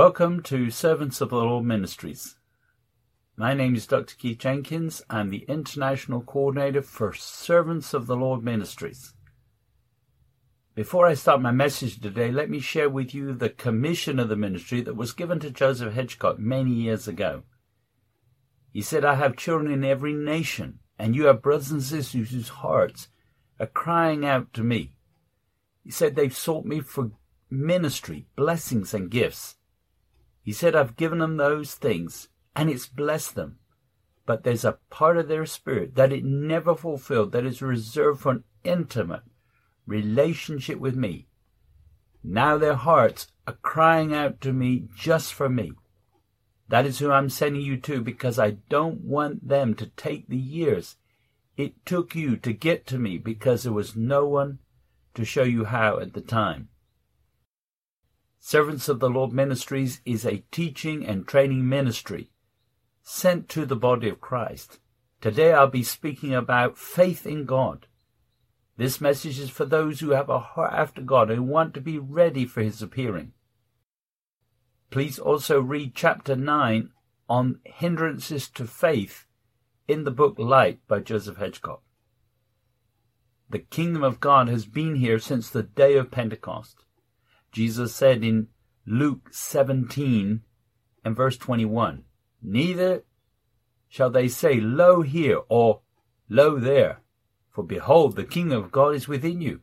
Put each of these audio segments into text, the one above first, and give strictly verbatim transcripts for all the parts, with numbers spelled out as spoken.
Welcome to Servants of the Lord Ministries. My name is Doctor Keith Jenkins. I'm the International Coordinator for Servants of the Lord Ministries. Before I start my message today, let me share with you the commission of the ministry that was given to Joseph Hedgecock many years ago. He said, I have children in every nation, and you have brothers and sisters whose hearts are crying out to me. He said, they've sought me for ministry, blessings, and gifts. He said, I've given them those things, and it's blessed them. But there's a part of their spirit that it never fulfilled, that is reserved for an intimate relationship with me. Now their hearts are crying out to me just for me. That is who I'm sending you to, because I don't want them to take the years it took you to get to me, because there was no one to show you how at the time. Servants of the Lord Ministries is a teaching and training ministry sent to the body of Christ. Today I'll be speaking about faith in God. This message is for those who have a heart after God and want to be ready for His appearing. Please also read chapter nine on hindrances to faith in the book Light by Joseph Hedgecock. The kingdom of God has been here since the day of Pentecost. Jesus said in Luke seventeen and verse twenty-one, neither shall they say, Lo here, or Lo there, for behold, the kingdom of God is within you.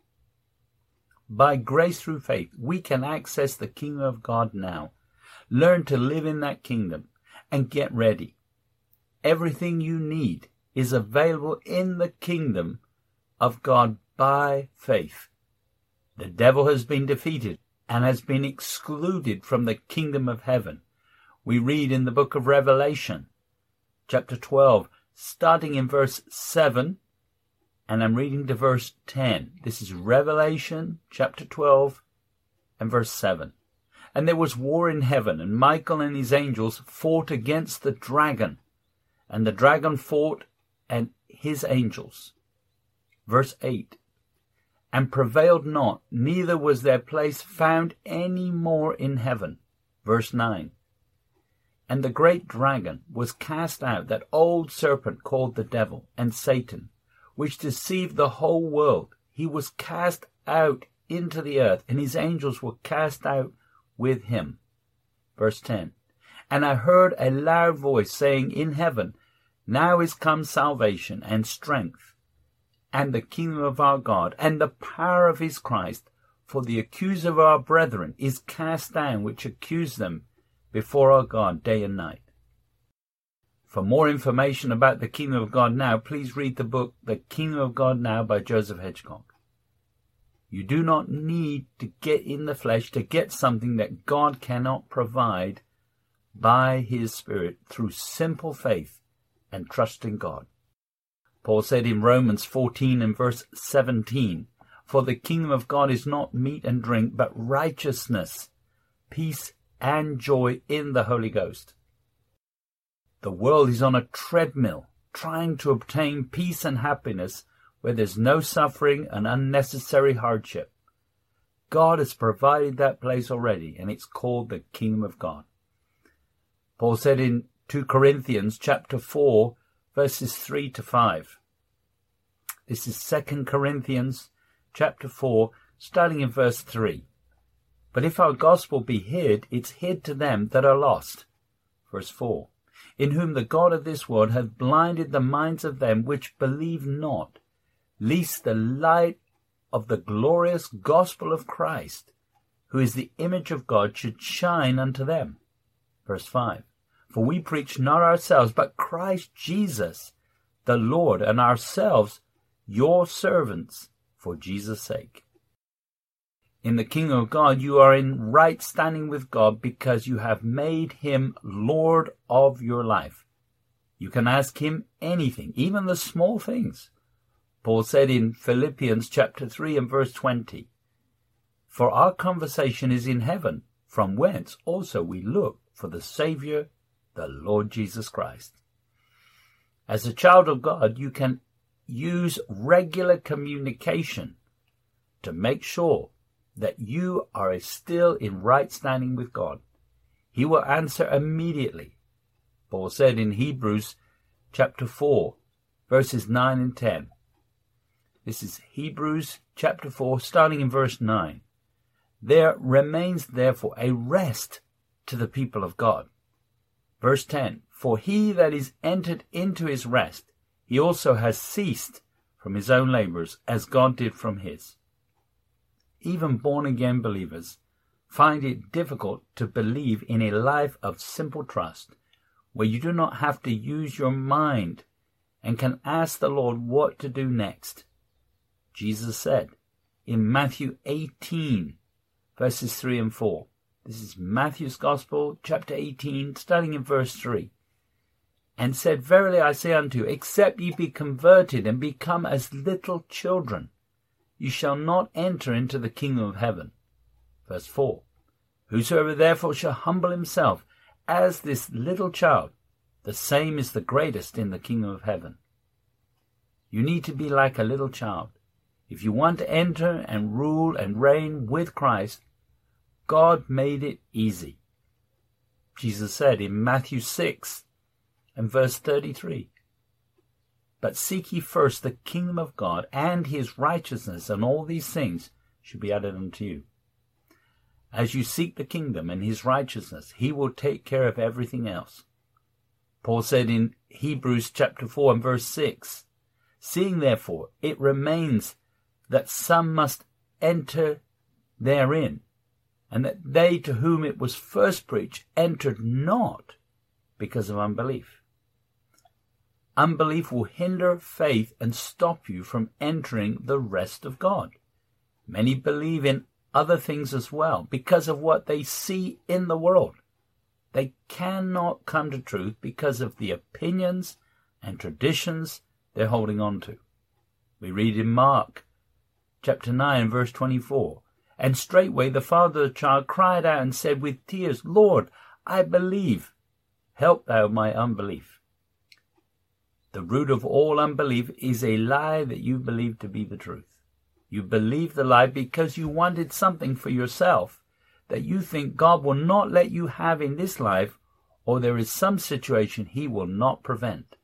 By grace through faith, we can access the kingdom of God now. Learn to live in that kingdom and get ready. Everything you need is available in the kingdom of God by faith. The devil has been defeated and has been excluded from the kingdom of heaven. We read in the book of Revelation, chapter twelve, starting in verse seven, and I'm reading to verse ten. This is Revelation, chapter twelve, and verse seven. And there was war in heaven, and Michael and his angels fought against the dragon, and the dragon fought and his angels. Verse eight. And prevailed not, neither was their place found any more in heaven. Verse nine. And the great dragon was cast out, that old serpent called the devil and Satan, which deceived the whole world. He was cast out into the earth, and his angels were cast out with him. Verse ten. And I heard a loud voice saying in heaven, Now is come salvation and strength, and the kingdom of our God, and the power of his Christ, for the accuser of our brethren is cast down, which accused them before our God day and night. For more information about the kingdom of God now, please read the book The Kingdom of God Now by Joseph Hedgecock. You do not need to get in the flesh to get something that God cannot provide by his Spirit through simple faith and trust in God. Paul said in Romans fourteen and verse seventeen, For the kingdom of God is not meat and drink, but righteousness, peace, and joy in the Holy Ghost. The world is on a treadmill, trying to obtain peace and happiness where there's no suffering and unnecessary hardship. God has provided that place already, and it's called the kingdom of God. Paul said in Second Corinthians chapter four, verses three to five. This is Second Corinthians chapter four, starting in verse three. But if our gospel be hid, it's hid to them that are lost. Verse four. In whom the God of this world hath blinded the minds of them which believe not, lest the light of the glorious gospel of Christ, who is the image of God, should shine unto them. Verse five. For we preach not ourselves, but Christ Jesus, the Lord, and ourselves your servants for Jesus' sake. In the kingdom of God, you are in right standing with God because you have made him Lord of your life. You can ask him anything, even the small things. Paul said in Philippians chapter three and verse twenty, For our conversation is in heaven, from whence also we look for the Saviour, the Lord Jesus Christ. As a child of God, you can use regular communication to make sure that you are still in right standing with God. he will answer immediately. Paul said in Hebrews chapter four, verses nine and ten. This is Hebrews chapter four, starting in verse nine. There remains therefore a rest to the people of God. Verse ten, for he that is entered into his rest, he also has ceased from his own labors, as God did from his. Even born-again believers find it difficult to believe in a life of simple trust, where you do not have to use your mind and can ask the Lord what to do next. Jesus said in Matthew eighteen, verses three and four. This is Matthew's Gospel, chapter eighteen, starting in verse three. And said, verily I say unto you, except ye be converted and become as little children, you shall not enter into the kingdom of heaven. Verse four. Whosoever therefore shall humble himself as this little child, the same is the greatest in the kingdom of heaven. You need to be like a little child. If you want to enter and rule and reign with Christ, God made it easy. Jesus said in Matthew six and verse thirty-three, but seek ye first the kingdom of God and his righteousness, and all these things shall be added unto you. As you seek the kingdom and his righteousness, he will take care of everything else. Paul said in Hebrews chapter four and verse six, seeing therefore it remains that some must enter therein, and that they to whom it was first preached entered not because of unbelief. Unbelief will hinder faith and stop you from entering the rest of God. Many believe in other things as well because of what they see in the world. They cannot come to truth because of the opinions and traditions they're holding on to. We read in Mark chapter nine, verse twenty-four, and straightway the father of the child cried out and said with tears, Lord, I believe, help thou my unbelief. The root of all unbelief is a lie that you believe to be the truth. You believe the lie because you wanted something for yourself that you think God will not let you have in this life, or there is some situation he will not prevent.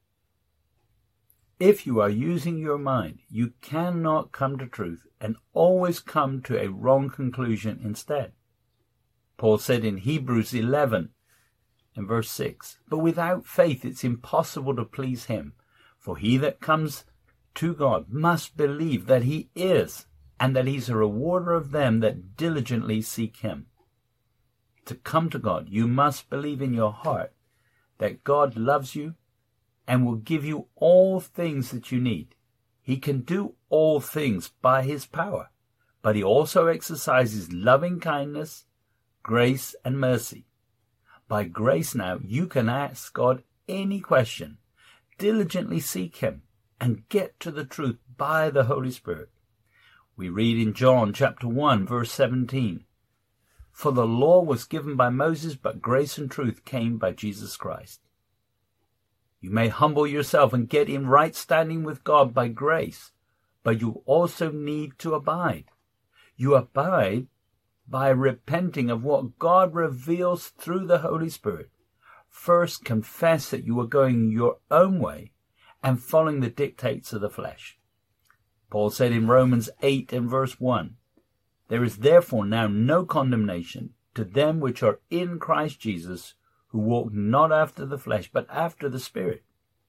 If you are using your mind, you cannot come to truth and always come to a wrong conclusion instead. Paul said in Hebrews eleven and verse six, but without faith it's impossible to please him. For he that comes to God must believe that he is, and that he's a rewarder of them that diligently seek him. To come to God, you must believe in your heart that God loves you and will give you all things that you need. He can do all things by his power, but he also exercises loving kindness, grace, and mercy. By grace now, you can ask God any question, diligently seek him, and get to the truth by the Holy Spirit. We read in John chapter one, verse seventeen, for the law was given by Moses, but grace and truth came by Jesus Christ. You may humble yourself and get in right standing with God by grace, but you also need to abide. You abide by repenting of what God reveals through the Holy Spirit. First, confess that you are going your own way and following the dictates of the flesh. Paul said in Romans eight and verse one, there is therefore now no condemnation to them which are in Christ Jesus, who walk not after the flesh, but after the Spirit.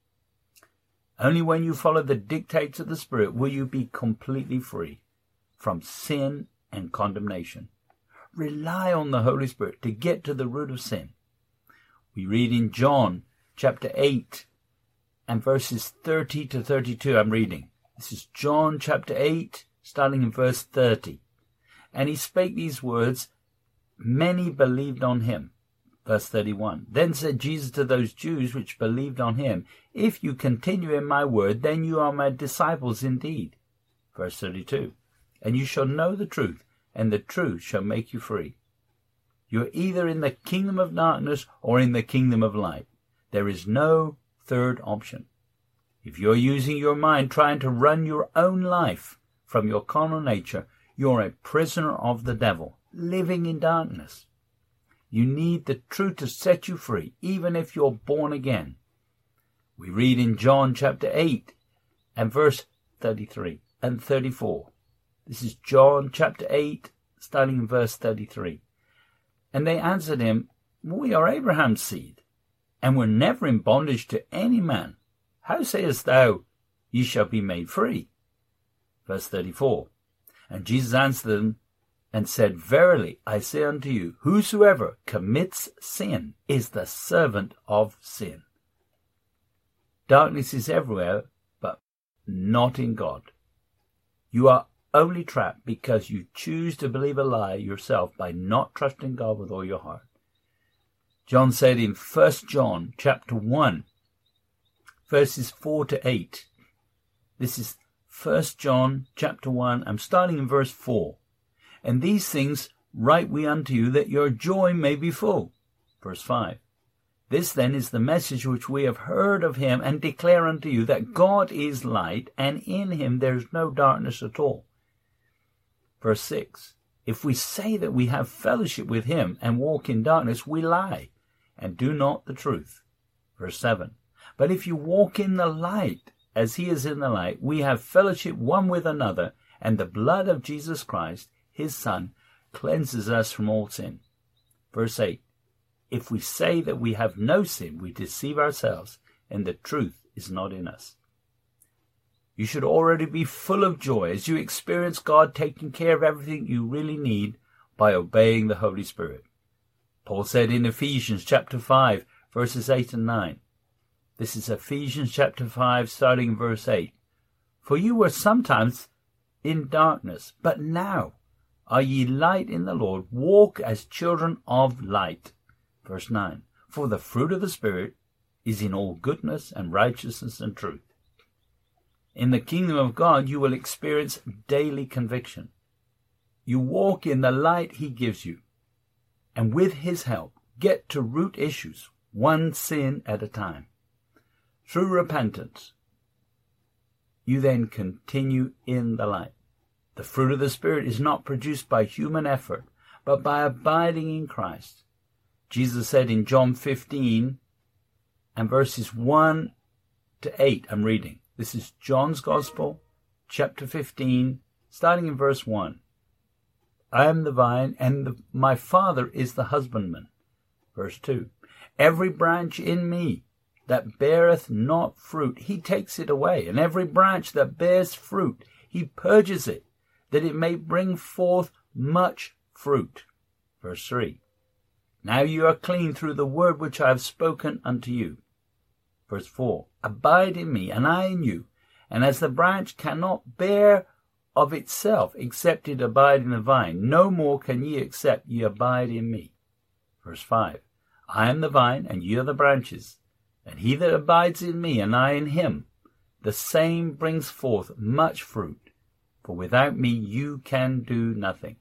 Only when you follow the dictates of the Spirit will you be completely free from sin and condemnation. Rely on the Holy Spirit to get to the root of sin. We read in John chapter eight and verses thirty to thirty-two. I'm reading. This is John chapter eight, starting in verse thirty. And he spake these words, many believed on him. Verse thirty-one. Then said Jesus to those Jews which believed on him, if you continue in my word, then you are my disciples indeed. Verse thirty-two. And you shall know the truth, and the truth shall make you free. You are either in the kingdom of darkness or in the kingdom of light. There is no third option. If you're using your mind trying to run your own life from your carnal nature, you're a prisoner of the devil, living in darkness. You need the truth to set you free, even if you're born again. We read in John chapter eight and verse thirty-three and thirty-four. This is John chapter eight, starting in verse thirty-three. And they answered him, We are Abraham's seed, and were never in bondage to any man. How sayest thou, Ye shall be made free? Verse thirty-four. And Jesus answered them and said, Verily I say unto you, whosoever commits sin is the servant of sin. Darkness is everywhere, but not in God. You are only trapped because you choose to believe a lie yourself by not trusting God with all your heart. John said in First John chapter one, verses four to eight. This is First John chapter one. I'm starting in verse four. And these things write we unto you, that your joy may be full. Verse five. This then is the message which we have heard of him, and declare unto you, that God is light, and in him there is no darkness at all. Verse six. If we say that we have fellowship with him, and walk in darkness, we lie, and do not the truth. Verse seven. But if you walk in the light, as he is in the light, we have fellowship one with another, and the blood of Jesus Christ, his Son, cleanses us from all sin. Verse eight. If we say that we have no sin, we deceive ourselves, and the truth is not in us. You should already be full of joy as you experience God taking care of everything you really need by obeying the Holy Spirit. Paul said in Ephesians chapter five, verses eight and nine. This is Ephesians chapter five, starting in verse eight. For you were sometimes in darkness, but now are ye light in the Lord. Walk as children of light. Verse nine. For the fruit of the Spirit is in all goodness and righteousness and truth. In the kingdom of God, you will experience daily conviction. You walk in the light he gives you, and with his help, get to root issues, one sin at a time. Through repentance, you then continue in the light. The fruit of the Spirit is not produced by human effort, but by abiding in Christ. Jesus said in John fifteen and verses one to eight, I'm reading. This is John's Gospel, chapter fifteen, starting in verse one. I am the vine, and the, my Father is the husbandman. Verse two. Every branch in me that beareth not fruit, he takes it away. And every branch that bears fruit, he purges it, that it may bring forth much fruit. Verse three. Now you are clean through the word which I have spoken unto you. Verse four. Abide in me, and I in you. And as the branch cannot bear of itself, except it abide in the vine, no more can ye except ye abide in me. Verse five. I am the vine, and ye are the branches. And he that abides in me, and I in him, the same brings forth much fruit. For without me you can do nothing.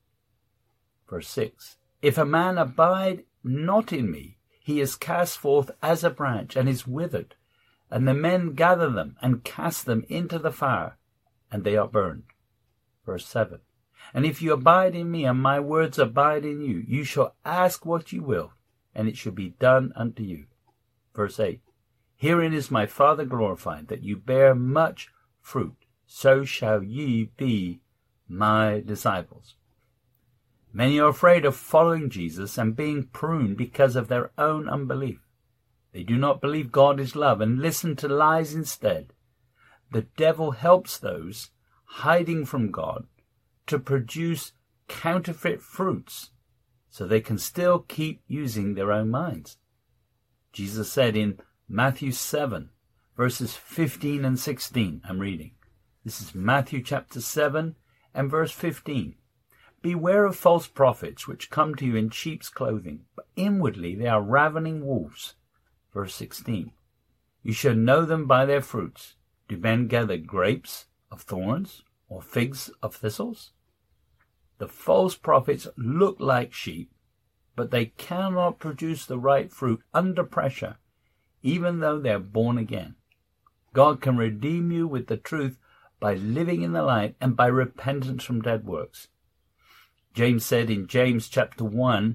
Verse six. If a man abide not in me, he is cast forth as a branch, and is withered. And the men gather them, and cast them into the fire, and they are burned. Verse seven. And if you abide in me, and my words abide in you, you shall ask what you will, and it shall be done unto you. Verse eight. Herein is my Father glorified, that you bear much fruit, so shall ye be my disciples. Many are afraid of following Jesus and being pruned because of their own unbelief. They do not believe God is love and listen to lies instead. The devil helps those hiding from God to produce counterfeit fruits so they can still keep using their own minds. Jesus said in Matthew seven, verses fifteen and sixteen, I'm reading. This is Matthew chapter seven and verse fifteen. Beware of false prophets, which come to you in sheep's clothing, but inwardly they are ravening wolves. Verse sixteen. You shall know them by their fruits. Do men gather grapes of thorns, or figs of thistles? The false prophets look like sheep, but they cannot produce the right fruit under pressure, even though they are born again. God can redeem you with the truth by living in the light and by repentance from dead works. James said in James chapter one,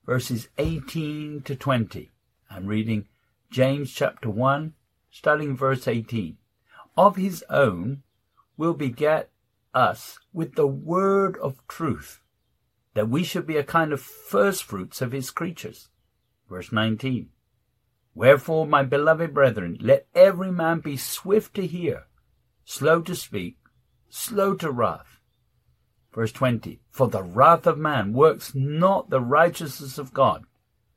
verses eighteen to twenty. I'm reading James chapter one, starting verse eighteen. Of his own will beget us with the word of truth, that we should be a kind of firstfruits of his creatures. Verse nineteen. Wherefore, my beloved brethren, let every man be swift to hear, slow to speak, slow to wrath. Verse twenty. For the wrath of man works not the righteousness of God.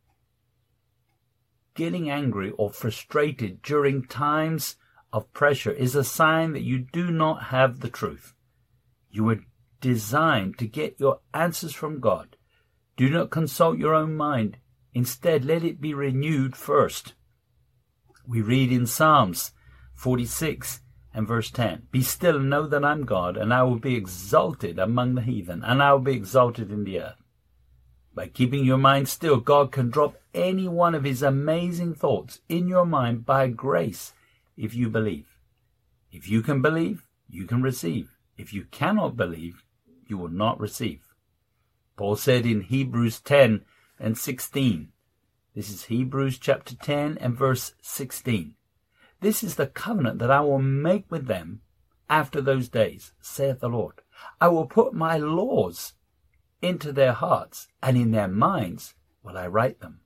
Getting angry or frustrated during times of pressure is a sign that you do not have the truth. You were designed to get your answers from God. Do not consult your own mind. Instead, let it be renewed first. We read in Psalms forty-six and verse ten, Be still and know that I am God, and I will be exalted among the heathen, and I will be exalted in the earth. By keeping your mind still, God can drop any one of his amazing thoughts in your mind by grace if you believe. If you can believe, you can receive. If you cannot believe, you will not receive. Paul said in Hebrews ten and sixteen, this is Hebrews chapter ten and verse sixteen. This is the covenant that I will make with them after those days, saith the Lord. I will put my laws into their hearts, and in their minds will I write them.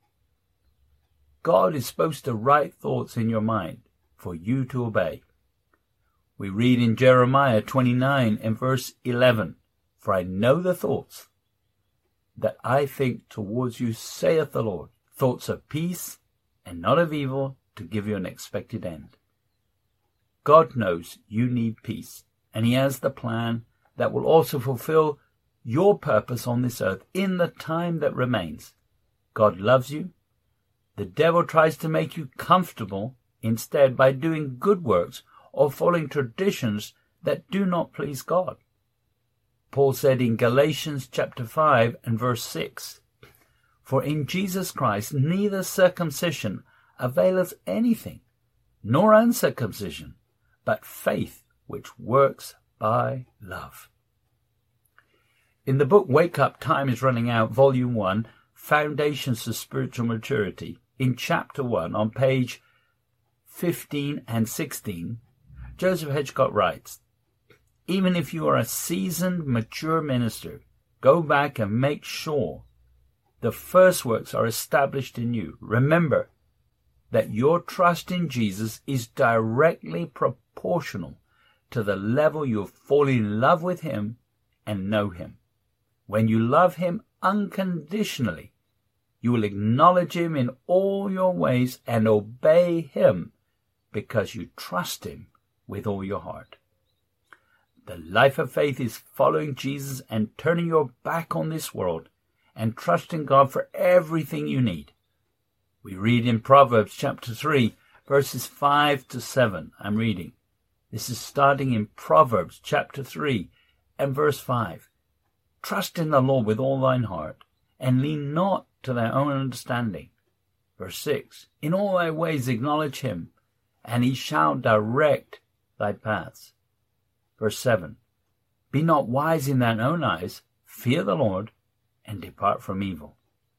God is supposed to write thoughts in your mind for you to obey. We read in Jeremiah twenty-nine and verse eleven, For I know the thoughts that I think towards you, saith the Lord, thoughts of peace and not of evil, to give you an expected end. God knows you need peace, and he has the plan that will also fulfill your purpose on this earth in the time that remains. God loves you. The devil tries to make you comfortable instead by doing good works or following traditions that do not please God. Paul said in Galatians chapter five and verse six, For in Jesus Christ neither circumcision availeth anything, nor uncircumcision, but faith which works by love. In the book Wake Up, Time is Running Out, Volume one, Foundations to Spiritual Maturity, in Chapter one, on page fifteen and sixteen, Joseph Hedgecott writes, Even if you are a seasoned, mature minister, go back and make sure the first works are established in you. Remember that your trust in Jesus is directly proportional to the level you fall in love with him and know him. When you love him unconditionally, you will acknowledge him in all your ways and obey him because you trust him with all your heart. The life of faith is following Jesus and turning your back on this world and trusting God for everything you need. We read in Proverbs chapter three, verses five to seven. I'm reading. This is starting in Proverbs chapter three and verse five. Trust in the Lord with all thine heart, and lean not to thy own understanding. Verse six. In all thy ways acknowledge him, and he shall direct thy paths. Verse seven. Be not wise in thine own eyes, fear the Lord, and depart from evil.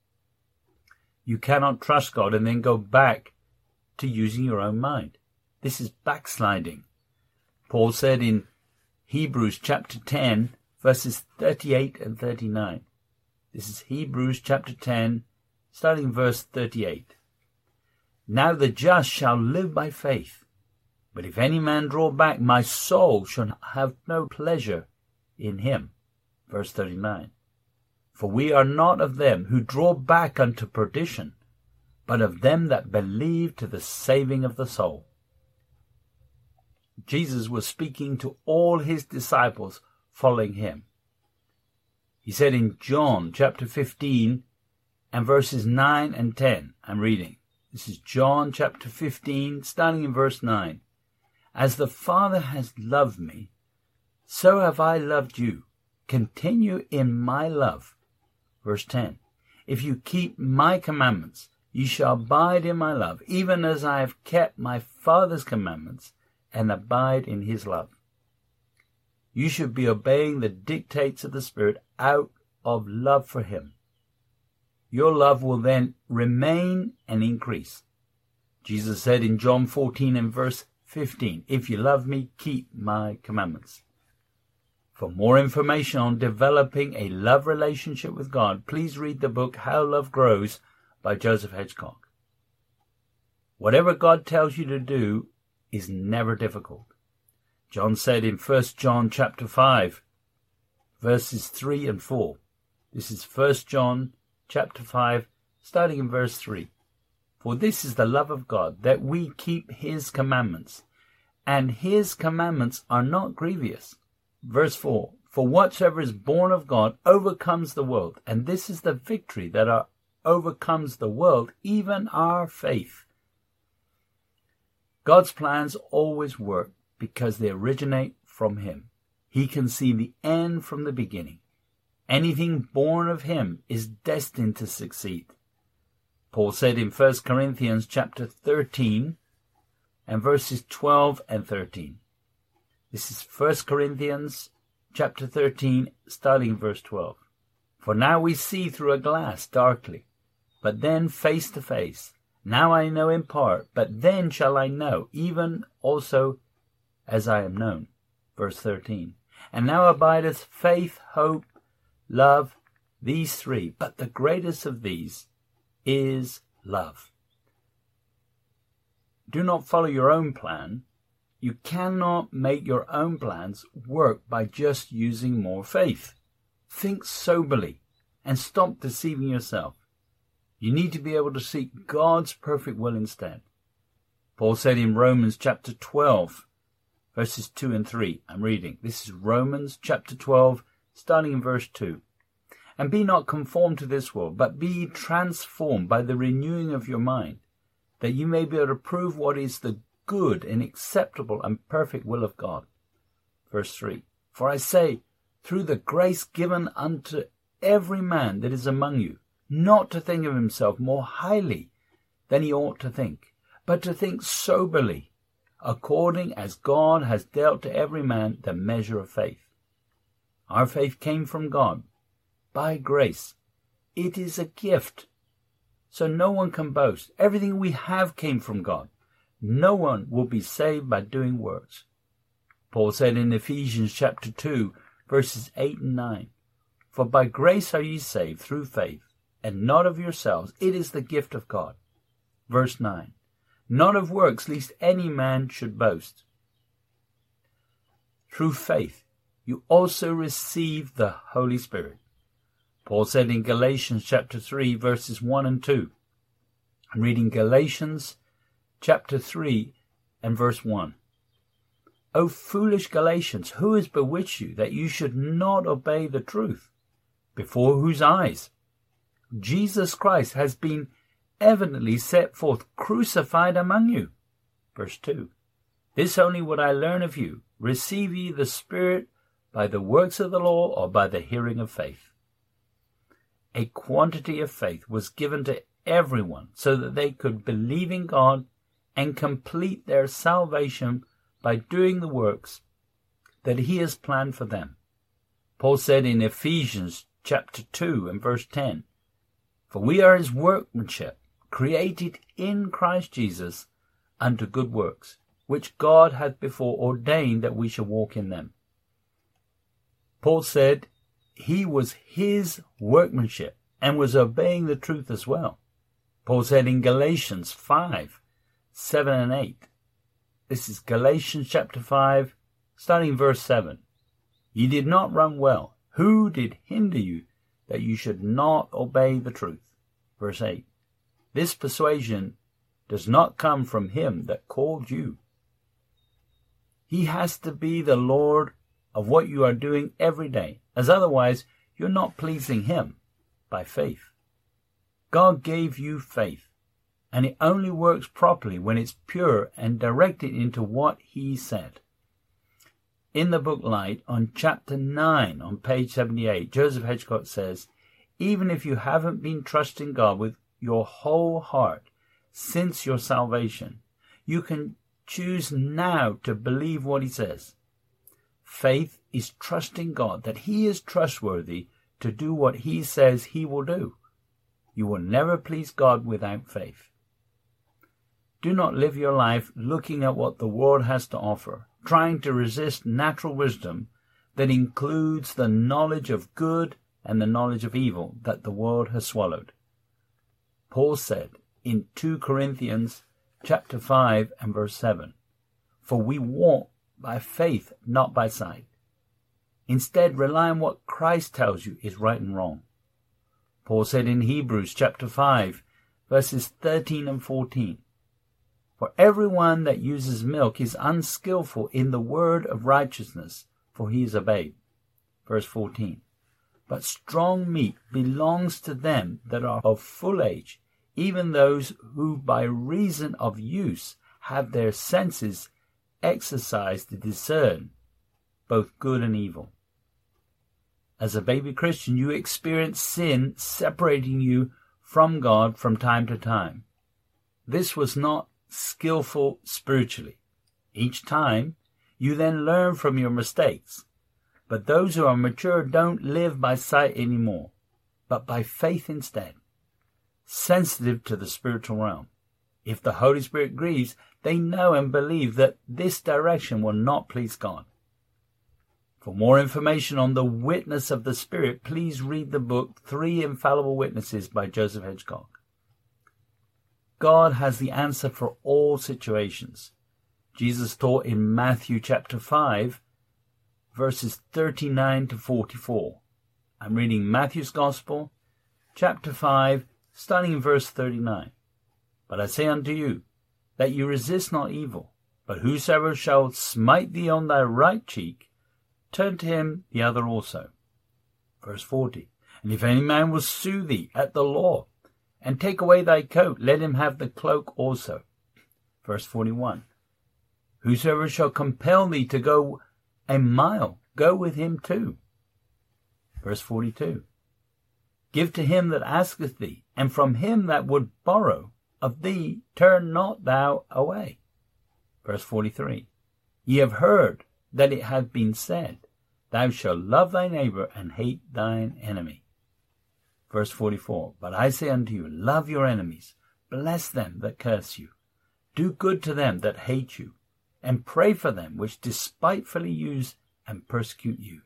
You cannot trust God and then go back to using your own mind. This is backsliding. Paul said in Hebrews chapter ten, verses thirty-eight and thirty-nine. This is Hebrews chapter ten, starting verse thirty-eight. Now the just shall live by faith. But if any man draw back, my soul shall have no pleasure in him. Verse thirty-nine. For we are not of them who draw back unto perdition, but of them that believe to the saving of the soul. Jesus was speaking to all his disciples following him. He said in John chapter fifteen and verses nine and ten, I'm reading. This is John chapter fifteen, starting in verse nine. As the Father has loved me, so have I loved you. Continue in my love. Verse ten. If you keep my commandments, ye shall abide in my love, even as I have kept my Father's commandments and abide in his love. You should be obeying the dictates of the Spirit out of love for him. your love will then remain and increase. Jesus said in John fourteen and verse fifteen, if you love me, keep my commandments. For more information on developing a love relationship with God, please read the book How Love Grows by Joseph Hedgecock. Whatever God tells you to do is never difficult. John said in First John chapter five, verses three and four. This is First John chapter five, starting in verse three. For this is the love of God, that we keep his commandments, and his commandments are not grievous. Verse four, for whatsoever is born of God overcomes the world, and this is the victory that are, overcomes the world, even our faith. God's plans always work because they originate from him. He can see the end from the beginning. Anything born of him is destined to succeed. Paul said in First Corinthians chapter thirteen and verses twelve and thirteen. This is First Corinthians chapter thirteen, starting in verse twelve. For now we see through a glass darkly, but then face to face. Now I know in part, but then shall I know, even also as I am known. Verse thirteen. And now abideth faith, hope, love, these three, but the greatest of these is love. Do not follow your own plan. You cannot make your own plans work by just using more faith. Think soberly and stop deceiving yourself. You need to be able to seek God's perfect will instead. Paul said in Romans chapter twelve, verses two and three. I'm reading. This is Romans chapter twelve, starting in verse two. And be not conformed to this world, but be transformed by the renewing of your mind, that you may be able to prove what is the good and acceptable and perfect will of God. Verse three. For I say, through the grace given unto every man that is among you, not to think of himself more highly than he ought to think, but to think soberly, according as God has dealt to every man the measure of faith. Our faith came from God, by grace. It is a gift, so no one can boast. Everything we have came from God. No one will be saved by doing works. Paul said in Ephesians chapter two, verses eight and nine, for by grace are ye saved through faith, and not of yourselves. It is the gift of God. Verse nine, not of works, lest any man should boast. Through faith, you also receive the Holy Spirit. Paul said in Galatians chapter three, verses one and two. I'm reading Galatians chapter three and verse one. O foolish Galatians, who has bewitched you that you should not obey the truth, before whose eyes Jesus Christ has been evidently set forth crucified among you? Verse two. This only would I learn of you. Receive ye the Spirit by the works of the law, or by the hearing of faith? A quantity of faith was given to everyone so that they could believe in God and complete their salvation by doing the works that he has planned for them. Paul said in Ephesians chapter two and verse ten, for we are his workmanship, created in Christ Jesus unto good works, which God hath before ordained that we should walk in them. Paul said he was his workmanship and was obeying the truth as well. Paul said in Galatians five, seven and eight. This is Galatians chapter five, starting verse seven. Ye did not run well. Who did hinder you that you should not obey the truth? Verse eight. This persuasion does not come from him that called you. He has to be the Lord of what you are doing every day, as otherwise you're not pleasing him by faith. God gave you faith, and it only works properly when it's pure and directed into what he said. In the book Light, on chapter nine, on page seventy-eight, Joseph Hedgecock says, even if you haven't been trusting God with your whole heart since your salvation, you can choose now to believe what he says. Faith is trusting God that he is trustworthy to do what he says he will do. You will never please God without faith. Do not live your life looking at what the world has to offer, trying to resist natural wisdom that includes the knowledge of good and the knowledge of evil that the world has swallowed. Paul said in Second Corinthians chapter five and verse seven, "For we walk by faith, not by sight." Instead, rely on what Christ tells you is right and wrong. Paul said in Hebrews chapter five, verses thirteen and fourteen, "For everyone that uses milk is unskillful in the word of righteousness, for he is a babe." Verse fourteen, "But strong meat belongs to them that are of full age, even those who by reason of use have their senses exercised to discern both good and evil." As a baby Christian, you experience sin separating you from God from time to time. This was not skillful spiritually. Each time, you then learn from your mistakes. But those who are mature don't live by sight anymore, but by faith instead, sensitive to the spiritual realm. If the Holy Spirit grieves, they know and believe that this direction will not please God. For more information on the witness of the Spirit, please read the book Three Infallible Witnesses by Joseph Hedgecock. God has the answer for all situations. Jesus taught in Matthew chapter five, verses thirty-nine to forty-four. I'm reading Matthew's Gospel, chapter five, starting in verse thirty-nine. "But I say unto you, that you resist not evil, but whosoever shall smite thee on thy right cheek, turn to him the other also." Verse forty, "And if any man will sue thee at the law, and take away thy coat, let him have the cloak also." Verse forty-one, "Whosoever shall compel thee to go a mile, go with him too." Verse forty-two, "Give to him that asketh thee, and from him that would borrow of thee turn not thou away." Verse forty-three, "Ye have heard that it hath been said, Thou shalt love thy neighbor and hate thine enemy." Verse forty-four, "But I say unto you, love your enemies, bless them that curse you, do good to them that hate you, and pray for them which despitefully use and persecute you."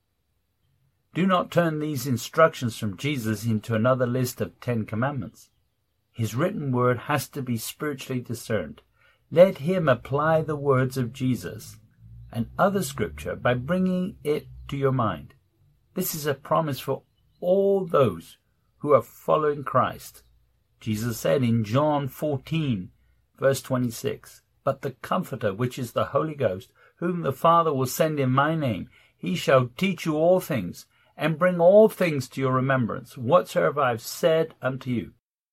Do not turn these instructions from Jesus into another list of Ten Commandments. His written word has to be spiritually discerned. Let him apply the words of Jesus and other scripture by bringing it to your mind. This is a promise for all those who are following Christ. Jesus said in John fourteen, verse twenty-six, "But the Comforter, which is the Holy Ghost, whom the Father will send in my name, he shall teach you all things, and bring all things to your remembrance, whatsoever I have said unto you."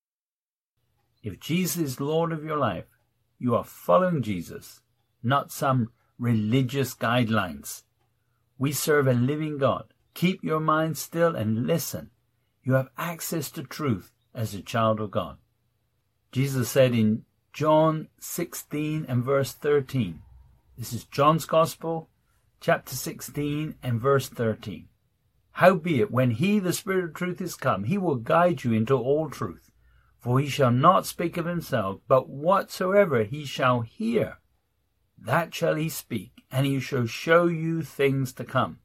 If Jesus is Lord of your life, you are following Jesus, not some religious guidelines. We serve a living God. Keep your mind still and listen. You have access to truth as a child of God. Jesus said in John sixteen and verse thirteen, this is John's Gospel, chapter sixteen and verse thirteen. "Howbeit, when he, the Spirit of truth, is come, he will guide you into all truth. For he shall not speak of himself, but whatsoever he shall hear, that shall he speak, and he shall show you things to come."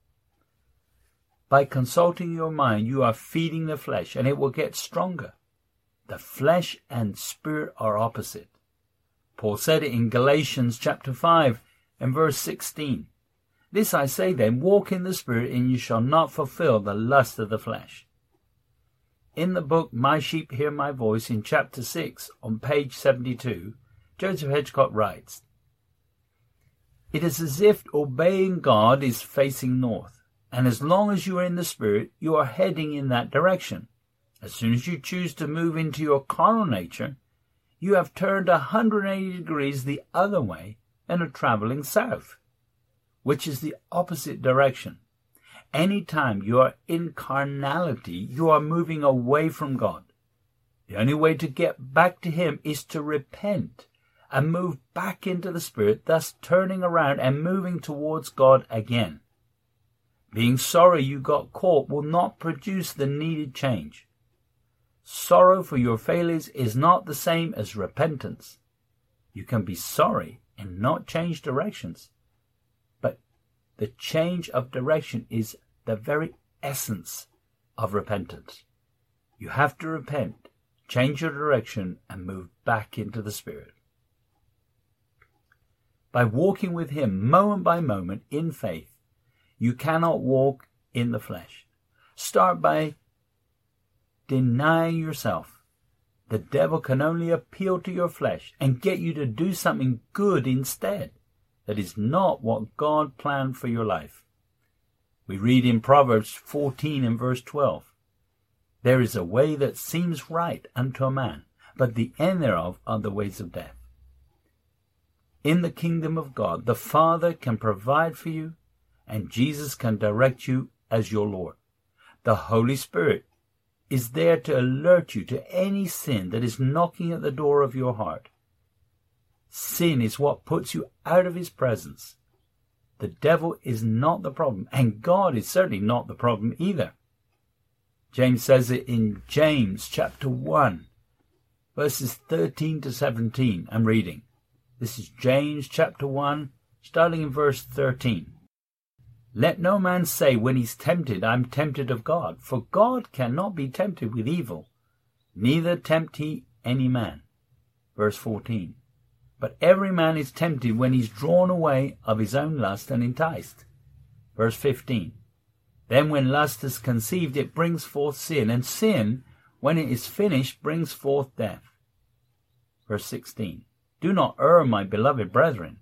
By consulting your mind, you are feeding the flesh, and it will get stronger. The flesh and spirit are opposite. Paul said it in Galatians chapter five and verse sixteen. "This I say then, walk in the Spirit, and you shall not fulfill the lust of the flesh." In the book My Sheep Hear My Voice, in chapter six, on page seventy-two, Joseph Hedgecock writes, "It is as if obeying God is facing north, and as long as you are in the Spirit, you are heading in that direction. As soon as you choose to move into your carnal nature, you have turned one hundred eighty degrees the other way and are traveling south, which is the opposite direction. Any time you are in carnality, you are moving away from God. The only way to get back to him is to repent and move back into the Spirit, thus turning around and moving towards God again. Being sorry you got caught will not produce the needed change. Sorrow for your failures is not the same as repentance. You can be sorry and not change directions, but the change of direction is the very essence of repentance. You have to repent, change your direction, and move back into the Spirit. By walking with Him moment by moment in faith, you cannot walk in the flesh. Start by denying yourself. The devil can only appeal to your flesh and get you to do something good instead. That is not what God planned for your life. We read in Proverbs fourteen and verse twelve, "There is a way that seems right unto a man, but the end thereof are the ways of death." In the kingdom of God, the Father can provide for you, and Jesus can direct you as your Lord. The Holy Spirit is there to alert you to any sin that is knocking at the door of your heart. Sin is what puts you out of His presence. The devil is not the problem, and God is certainly not the problem either. James says it in James chapter one, verses thirteen to seventeen. I'm reading. This is James chapter one, starting in verse thirteen. "Let no man say when he's tempted, I'm tempted of God. For God cannot be tempted with evil, neither tempt he any man." Verse fourteen. "But every man is tempted when he's drawn away of his own lust and enticed." Verse fifteen. "Then when lust is conceived, it brings forth sin, and sin, when it is finished, brings forth death." Verse sixteen. "Do not err, my beloved brethren."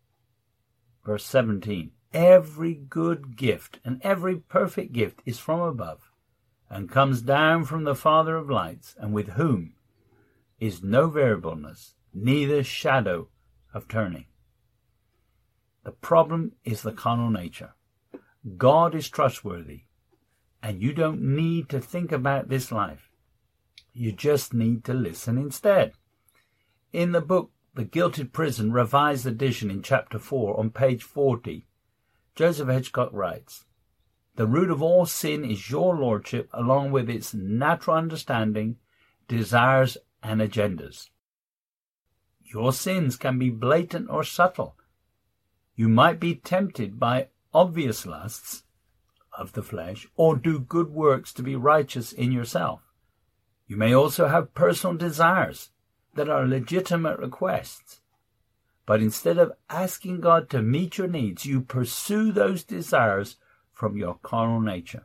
Verse seventeen. "Every good gift and every perfect gift is from above, and comes down from the Father of lights, and with whom is no variableness, neither shadow of turning." The problem is the carnal nature. God is trustworthy, and you don't need to think about this life. You just need to listen instead. In the book The Gilded Prison, Revised Edition, in chapter four, on page forty, Joseph Hedgcock writes, "The root of all sin is your lordship, along with its natural understanding, desires, and agendas. Your sins can be blatant or subtle. You might be tempted by obvious lusts of the flesh, or do good works to be righteous in yourself. You may also have personal desires that are legitimate requests. But instead of asking God to meet your needs, you pursue those desires from your carnal nature.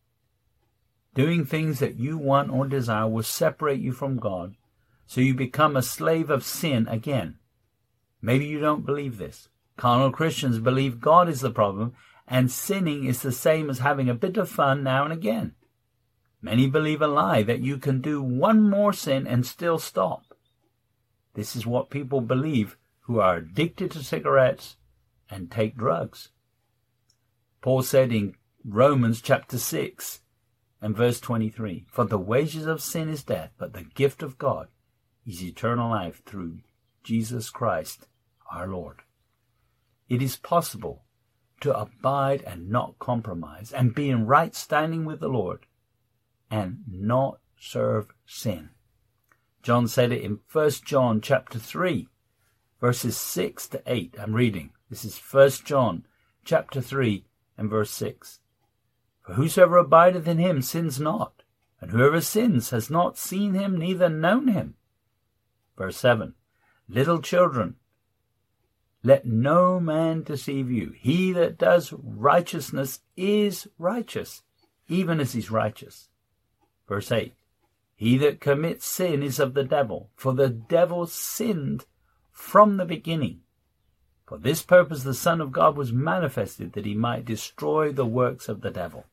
Doing things that you want or desire will separate you from God, so you become a slave of sin again. Maybe you don't believe this. Carnal Christians believe God is the problem, and sinning is the same as having a bit of fun now and again. Many believe a lie that you can do one more sin and still stop. This is what people believe who are addicted to cigarettes and take drugs. Paul said in Romans chapter six and verse twenty-three, "For the wages of sin is death, but the gift of God is eternal life through Jesus Christ our Lord." It is possible to abide and not compromise, and be in right standing with the Lord, and not serve sin. John said it in First John chapter three, verses six to eight. I'm reading. This is First John chapter three and verse six. "For whosoever abideth in him sins not, and whoever sins has not seen him, neither known him." Verse seven. "Little children, let no man deceive you. He that does righteousness is righteous, even as he's righteous." Verse eight. "He that commits sin is of the devil, for the devil sinned from the beginning. For this purpose the Son of God was manifested, that he might destroy the works of the devil."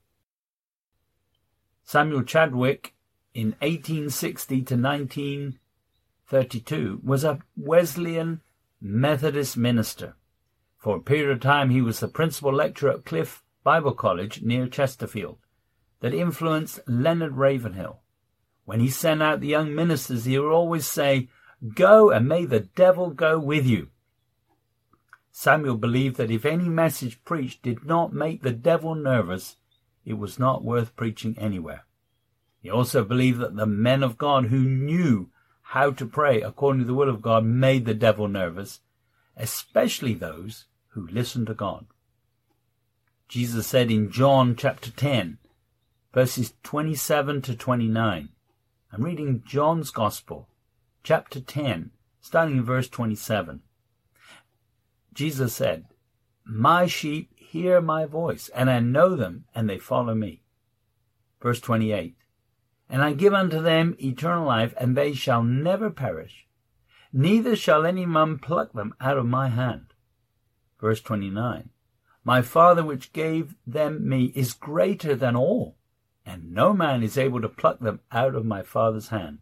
Samuel Chadwick, in eighteen sixty to nineteen thirty-two, was a Wesleyan Methodist minister. For a period of time he was the principal lecturer at Cliff Bible College near Chesterfield, that influenced Leonard Ravenhill. When he sent out the young ministers, he would always say, "Go, and may the devil go with you." Samuel believed that if any message preached did not make the devil nervous, it was not worth preaching anywhere. He also believed that the men of God who knew how to pray according to the will of God made the devil nervous, especially those who listened to God. Jesus said in John chapter ten, verses twenty-seven to twenty-nine, I'm reading John's Gospel, chapter ten, starting in verse twenty-seven. Jesus said, "My sheep hear my voice, and I know them, and they follow me." Verse twenty-eight, "And I give unto them eternal life, and they shall never perish, neither shall any man pluck them out of my hand." Verse twenty-nine, "My Father which gave them me is greater than all, and no man is able to pluck them out of my Father's hand."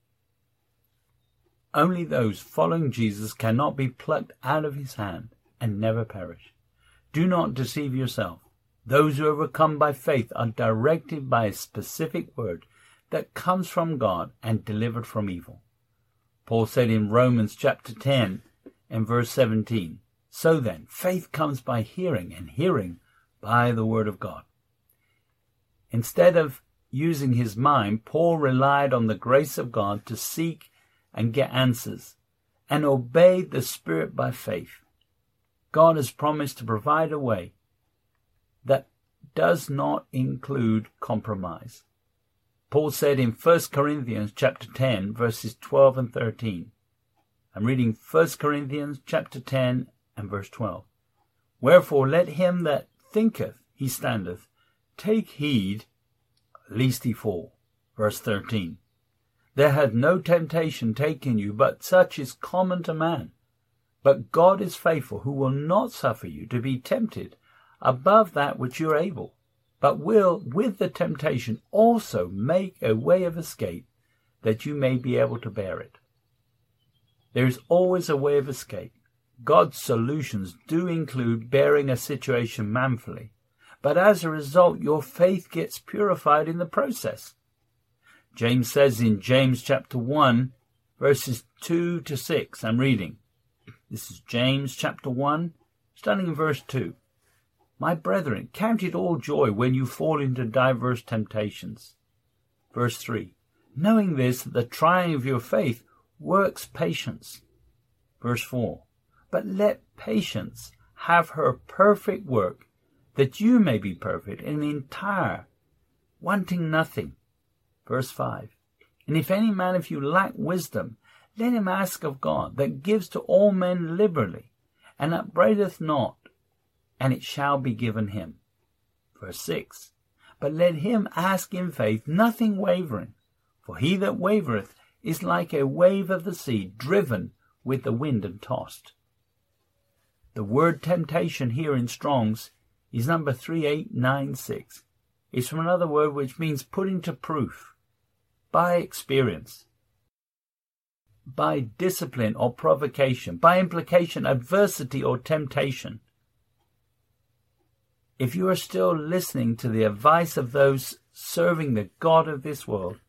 Only those following Jesus cannot be plucked out of his hand and never perish. Do not deceive yourself. Those who overcome by faith are directed by a specific word that comes from God and delivered from evil. Paul said in Romans chapter ten and verse seventeen, "So then, faith comes by hearing, and hearing by the word of God." Instead of using his mind, Paul relied on the grace of God to seek and get answers, and obeyed the Spirit by faith. God has promised to provide a way that does not include compromise. Paul said in First Corinthians chapter ten, verses twelve and thirteen. I'm reading First Corinthians chapter ten and verse twelve. "Wherefore let him that thinketh he standeth take heed lest he fall." Verse thirteen. "There hath no temptation taken you, but such is common to man. But God is faithful, who will not suffer you to be tempted above that which you are able, but will with the temptation also make a way of escape, that you may be able to bear it." There is always a way of escape. God's solutions do include bearing a situation manfully, but as a result your faith gets purified in the process. James says in James chapter one, verses two to six, I'm reading. This is James chapter one, starting in verse two. "My brethren, count it all joy when you fall into diverse temptations." Verse three, "Knowing this, that the trying of your faith works patience." Verse four, "But let patience have her perfect work, that you may be perfect and entire, wanting nothing." Verse five, "And if any man of you lack wisdom, let him ask of God, that gives to all men liberally, and upbraideth not, and it shall be given him." Verse six, "But let him ask in faith, nothing wavering. For he that wavereth is like a wave of the sea, driven with the wind and tossed." The word temptation here in Strong's is number three eight nine six. It's from another word which means putting to proof, by experience, by discipline or provocation, by implication, adversity or temptation. If you are still listening to the advice of those serving the God of this world,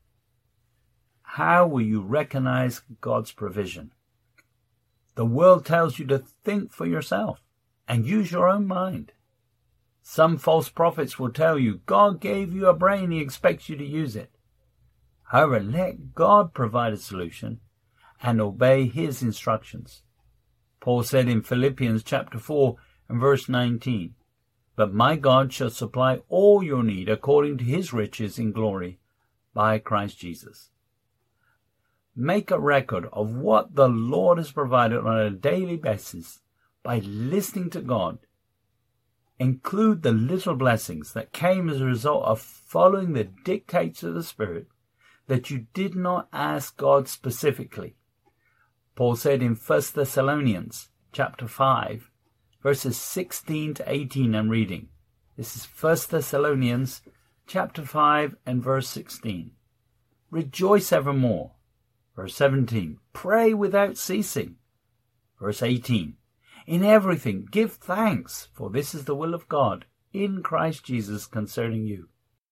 how will you recognize God's provision? The world tells you to think for yourself and use your own mind. Some false prophets will tell you God gave you a brain, he expects you to use it. However, let God provide a solution and obey his instructions. Paul said in Philippians chapter four and verse nineteen, "But my God shall supply all your need according to his riches in glory by Christ Jesus." Make a record of what the Lord has provided on a daily basis by listening to God. Include the little blessings that came as a result of following the dictates of the Spirit that you did not ask God specifically. Paul said in First Thessalonians chapter five, verses sixteen to eighteen, I'm reading. This is First Thessalonians chapter five and verse sixteen. "Rejoice evermore." Verse seventeen, "Pray without ceasing." Verse eighteen, "In everything give thanks, for this is the will of God in Christ Jesus concerning you."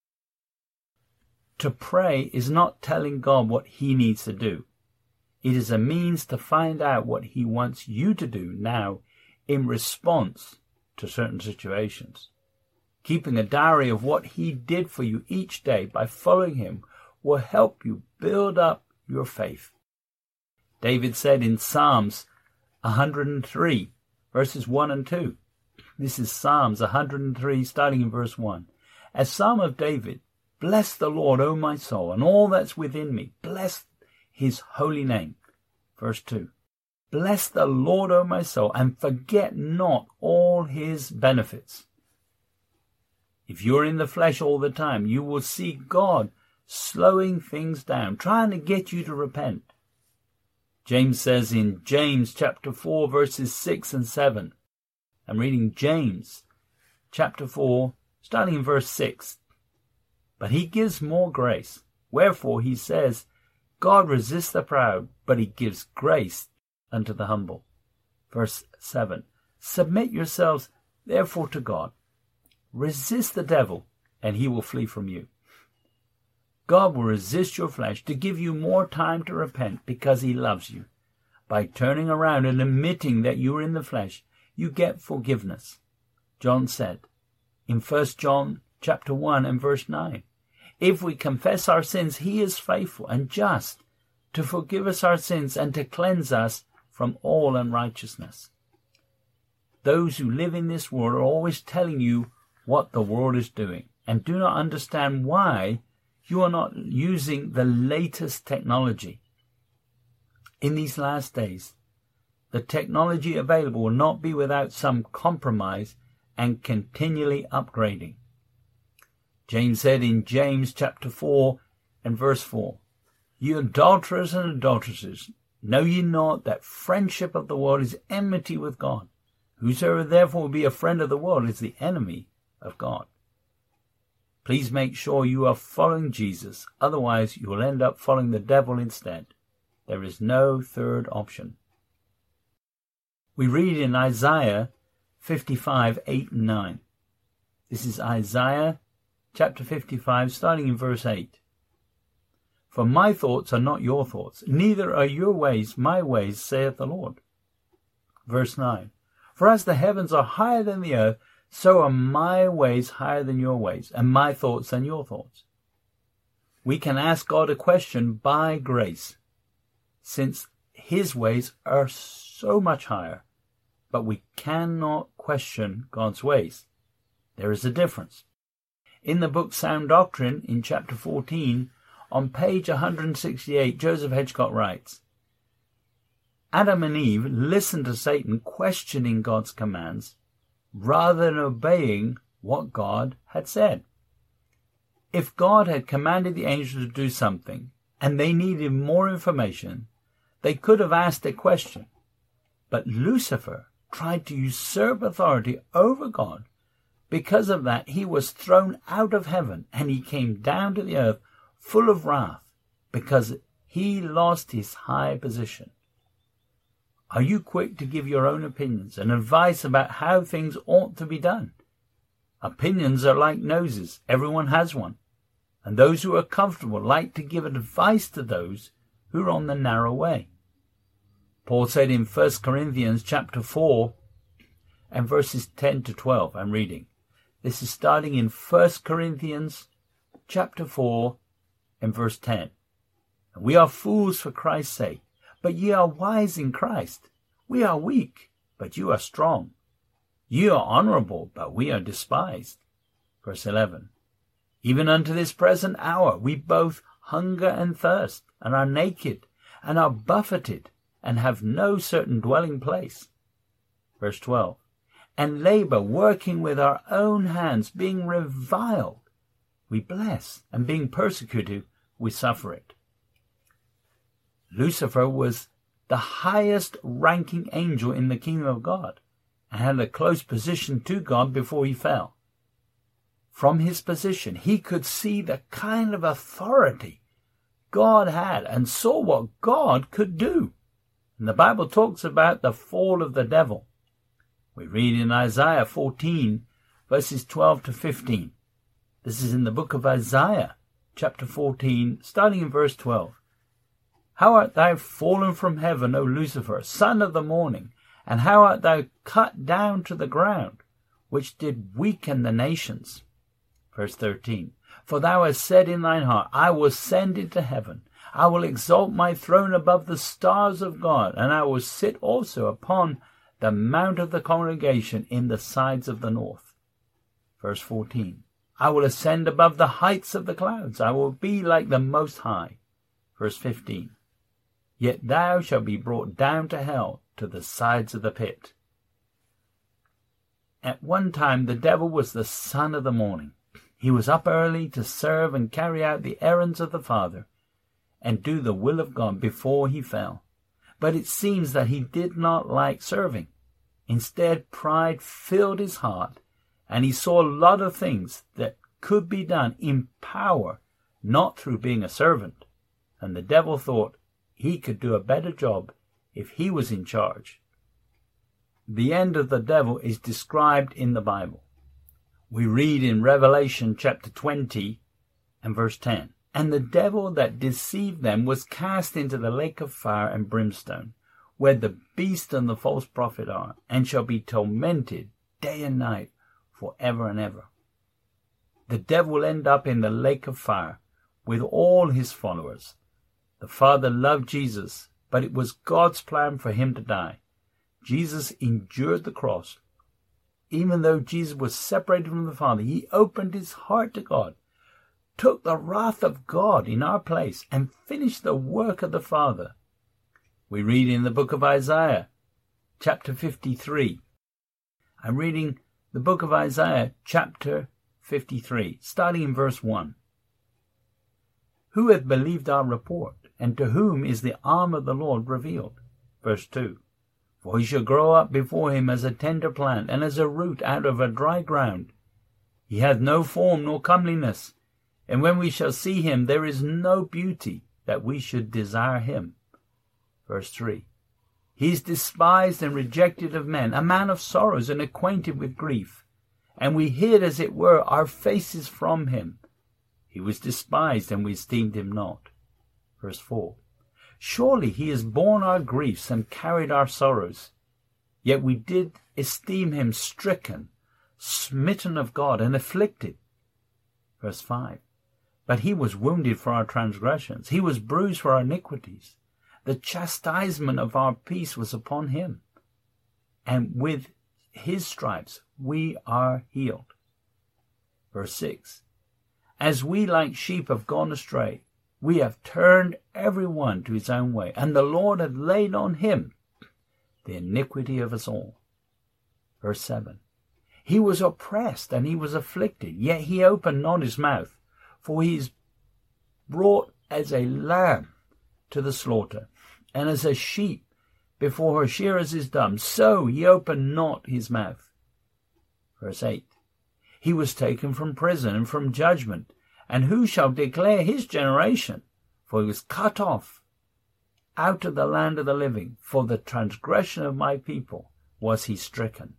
To pray is not telling God what he needs to do. It is a means to find out what he wants you to do now in response to certain situations. Keeping a diary of what he did for you each day by following him will help you build up your faith. David said in Psalms one hundred three, verses one and two. This is Psalms one hundred three, starting in verse one. A psalm of David, bless the Lord, O my soul, and all that's within me. Bless his holy name. Verse two. Bless the Lord, O my soul, and forget not all his benefits. If you're in the flesh all the time, you will see God slowing things down, trying to get you to repent. James says in James chapter four, verses six and seven. I'm reading James chapter four, starting in verse six. But he gives more grace. Wherefore he says, God resists the proud, but he gives grace unto the humble. Verse seven. Submit yourselves therefore to God. Resist the devil, and he will flee from you. God will resist your flesh to give you more time to repent because he loves you. By turning around and admitting that you are in the flesh, you get forgiveness. John said in First John chapter one and verse nine, if we confess our sins, he is faithful and just to forgive us our sins and to cleanse us from all unrighteousness. Those who live in this world are always telling you what the world is doing and do not understand why you are not using the latest technology. In these last days, the technology available will not be without some compromise and continually upgrading. James said in James chapter four and verse four, Ye adulterers and adulteresses, know ye not that friendship of the world is enmity with God? Whosoever therefore will be a friend of the world is the enemy of God. Please make sure you are following Jesus, otherwise you will end up following the devil instead. There is no third option. We read in Isaiah fifty-five, eight and nine. This is Isaiah chapter fifty-five, starting in verse eight. For my thoughts are not your thoughts, neither are your ways my ways, saith the Lord. Verse nine. For as the heavens are higher than the earth, so are my ways higher than your ways, and my thoughts than your thoughts. We can ask God a question by grace, since his ways are so much higher, but we cannot question God's ways. There is a difference. In the book Sound Doctrine, in chapter fourteen, on page one hundred sixty-eight, Joseph Hedgcott writes, Adam and Eve listened to Satan questioning God's commands rather than obeying what God had said. If God had commanded the angels to do something and they needed more information, they could have asked a question. But Lucifer tried to usurp authority over God. Because of that, he was thrown out of heaven and he came down to the earth full of wrath because he lost his high position. Are you quick to give your own opinions and advice about how things ought to be done? Opinions are like noses. Everyone has one. And those who are comfortable like to give advice to those who are on the narrow way. Paul said in First Corinthians chapter four and verses ten to twelve, I'm reading. This is starting in First Corinthians chapter four and verse ten. We are fools for Christ's sake, but ye are wise in Christ. We are weak, but you are strong. Ye are honorable, but we are despised. Verse eleven. Even unto this present hour we both hunger and thirst, and are naked, and are buffeted, and have no certain dwelling place. Verse twelve. And labor, working with our own hands, being reviled, we bless, and being persecuted, we suffer it. Lucifer was the highest ranking angel in the kingdom of God, and had a close position to God before he fell. From his position, he could see the kind of authority God had and saw what God could do. And the Bible talks about the fall of the devil. We read in Isaiah fourteen, verses twelve to fifteen. This is in the book of Isaiah, chapter fourteen, starting in verse twelve. How art thou fallen from heaven, O Lucifer, son of the morning, and how art thou cut down to the ground? which did weaken the nations. Verse thirteen. For thou hast said in thine heart, I will ascend into heaven. I will exalt my throne above the stars of God, and I will sit also upon the mount of the congregation in the sides of the north. Verse fourteen. I will ascend above the heights of the clouds. I will be like the Most High. Verse fifteen. Yet thou shalt be brought down to hell, to the sides of the pit. At one time the devil was the son of the morning. He was up early to serve and carry out the errands of the Father, and do the will of God before he fell. But it seems that he did not like serving. Instead, pride filled his heart, and he saw a lot of things that could be done in power, not through being a servant. And the devil thought he could do a better job if he was in charge. The end of the devil is described in the Bible. We read in Revelation chapter twenty and verse ten. And the devil that deceived them was cast into the lake of fire and brimstone, where the beast and the false prophet are, and shall be tormented day and night for ever and ever. The devil will end up in the lake of fire with all his followers. The Father loved Jesus, but it was God's plan for him to die. Jesus endured the cross. Even though Jesus was separated from the Father, he opened his heart to God, took the wrath of God in our place, and finished the work of the Father. We read in the book of Isaiah, chapter fifty-three. I'm reading the book of Isaiah, chapter fifty-three, starting in verse one. Who hath believed our report, and to whom is the arm of the Lord revealed? Verse two. For he shall grow up before him as a tender plant, and as a root out of a dry ground. He hath no form nor comeliness, and when we shall see him, there is no beauty that we should desire him. Verse three. He is despised and rejected of men, a man of sorrows and acquainted with grief. And we hid, as it were, our faces from him. He was despised, and we esteemed him not. Verse four. Surely he has borne our griefs and carried our sorrows. Yet we did esteem him stricken, smitten of God, and afflicted. Verse five. But he was wounded for our transgressions. He was bruised for our iniquities. The chastisement of our peace was upon him, and with his stripes we are healed. Verse six. As we like sheep have gone astray, we have turned every one to his own way, and the Lord hath laid on him the iniquity of us all. Verse seven. He was oppressed and he was afflicted, yet he opened not his mouth, for he is brought as a lamb to the slaughter, and as a sheep before her shearers is dumb, so he opened not his mouth. Verse eight. He was taken from prison and from judgment, and who shall declare his generation? For he was cut off out of the land of the living. For the transgression of my people was he stricken.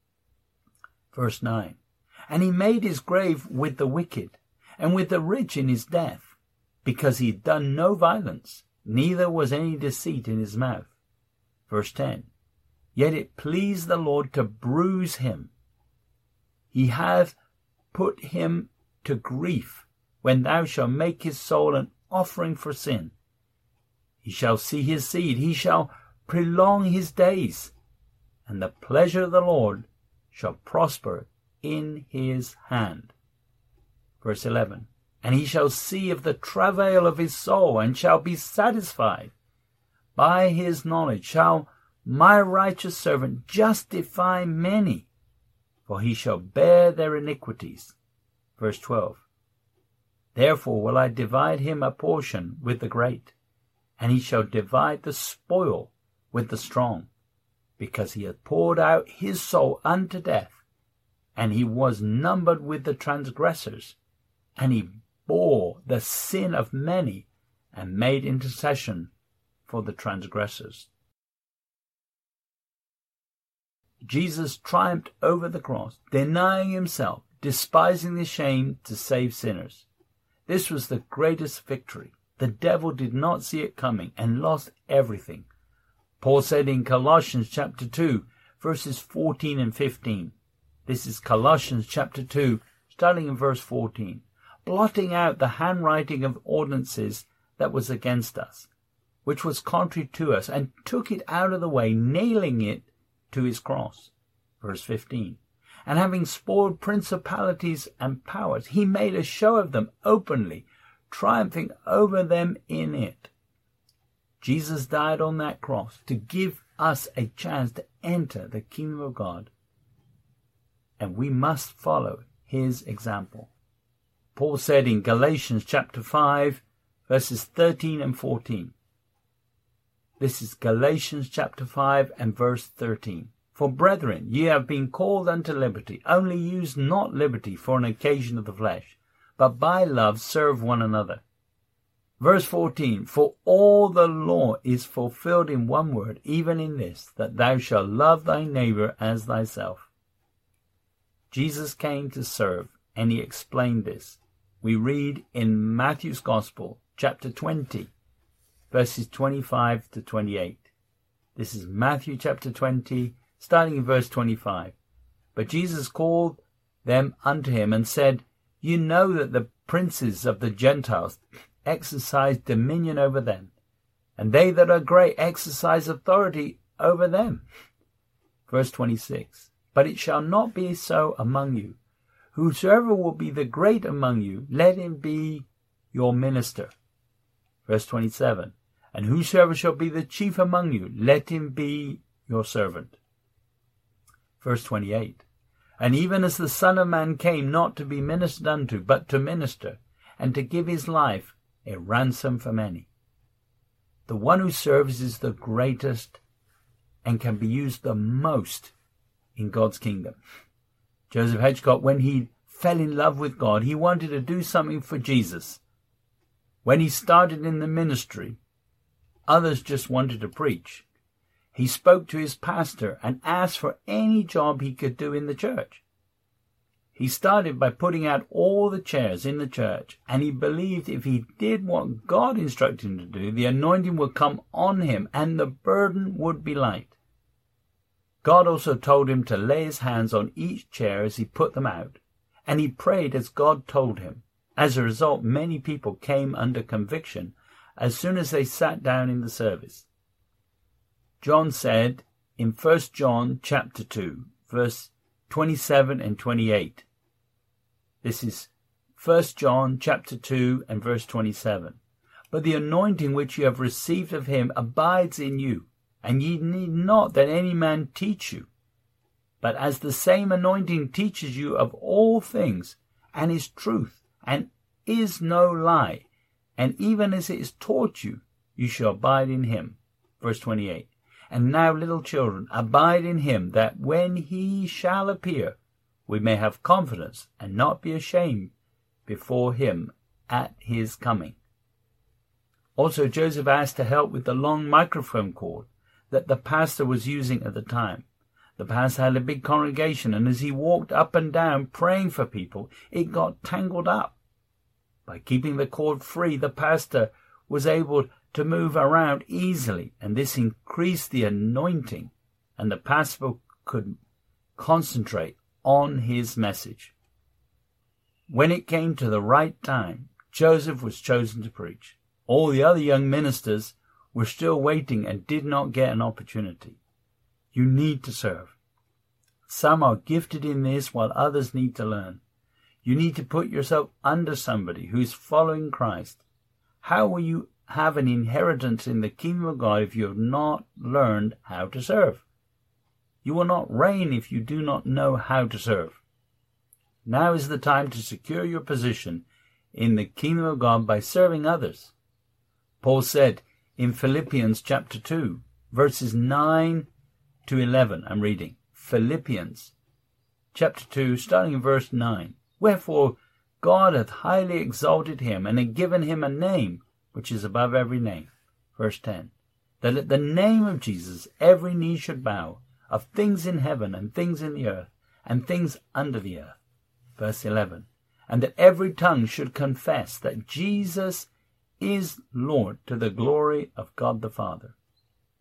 Verse nine. And he made his grave with the wicked, and with the rich in his death, because he had done no violence, neither was any deceit in his mouth. Verse ten. Yet it pleased the Lord to bruise him. He hath put him to grief, when thou shalt make his soul an offering for sin. He shall see his seed, he shall prolong his days, and the pleasure of the Lord shall prosper in his hand. Verse eleven. And he shall see of the travail of his soul, and shall be satisfied. By his knowledge shall my righteous servant justify many, for he shall bear their iniquities. Verse twelve. Therefore will I divide him a portion with the great, and he shall divide the spoil with the strong, because he hath poured out his soul unto death, and he was numbered with the transgressors, and he bore the sin of many, and made intercession for the transgressors. Jesus triumphed over the cross, denying himself, despising the shame to save sinners. This was the greatest victory. The devil did not see it coming and lost everything. Paul said in Colossians chapter two, verses fourteen and fifteen, This is Colossians chapter two, starting in verse fourteen. Blotting out the handwriting of ordinances that was against us, which was contrary to us, and took it out of the way, nailing it to his cross. Verse fifteen. And having spoiled principalities and powers, he made a show of them openly, triumphing over them in it. Jesus died on that cross to give us a chance to enter the kingdom of God, and we must follow his example. Paul said in Galatians chapter five, verses thirteen and fourteen. This is Galatians chapter five and verse thirteen. For brethren, ye have been called unto liberty. Only use not liberty for an occasion of the flesh, but by love serve one another. Verse fourteen. For all the law is fulfilled in one word, even in this, that thou shalt love thy neighbor as thyself. Jesus came to serve, and he explained this. We read in Matthew's Gospel, chapter twenty, verses twenty-five to twenty-eight. This is Matthew chapter twenty, starting in verse twenty-five. But Jesus called them unto him and said, You know that the princes of the Gentiles exercise dominion over them, and they that are great exercise authority over them. Verse twenty-six. But it shall not be so among you. Whosoever will be the great among you, let him be your minister. Verse twenty-seven. And whosoever shall be the chief among you, let him be your servant. Verse twenty-eight. And even as the Son of Man came not to be ministered unto, but to minister, and to give his life a ransom for many. The one who serves is the greatest and can be used the most in God's kingdom. Joseph Hedgcott, when he fell in love with God, he wanted to do something for Jesus. When he started in the ministry, others just wanted to preach. He spoke to his pastor and asked for any job he could do in the church. He started by putting out all the chairs in the church, and he believed if he did what God instructed him to do, the anointing would come on him and the burden would be light. God also told him to lay his hands on each chair as he put them out, and he prayed as God told him. As a result, many people came under conviction as soon as they sat down in the service. John said in First John chapter two, verse twenty-seven and twenty-eight. This is First John chapter two and verse twenty-seven. But the anointing which you have received of him abides in you, and ye need not that any man teach you. But as the same anointing teaches you of all things, and is truth, and is no lie, and even as it is taught you, you shall abide in him. Verse twenty-eight. And now, little children, abide in him, that when he shall appear, we may have confidence and not be ashamed before him at his coming. Also, Joseph asked to help with the long microphone cord that the pastor was using at the time. The pastor had a big congregation, and as he walked up and down praying for people, it got tangled up. By keeping the cord free, the pastor was able to move around easily, and this increased the anointing, and the pastor could concentrate on his message. When it came to the right time, Joseph was chosen to preach. All the other young ministers were still waiting and did not get an opportunity. You need to serve. Some are gifted in this while others need to learn. You need to put yourself under somebody who is following Christ. How will you have an inheritance in the kingdom of God if you have not learned how to serve? You will not reign if you do not know how to serve. Now is the time to secure your position in the kingdom of God by serving others. Paul said in Philippians chapter two, verses nine to eleven, I'm reading. Philippians chapter two, starting in verse nine. Wherefore God hath highly exalted him, and hath given him a name which is above every name. Verse ten. That at the name of Jesus every knee should bow, of things in heaven and things in the earth and things under the earth. Verse eleven. And that every tongue should confess that Jesus is Lord, to the glory of God the Father.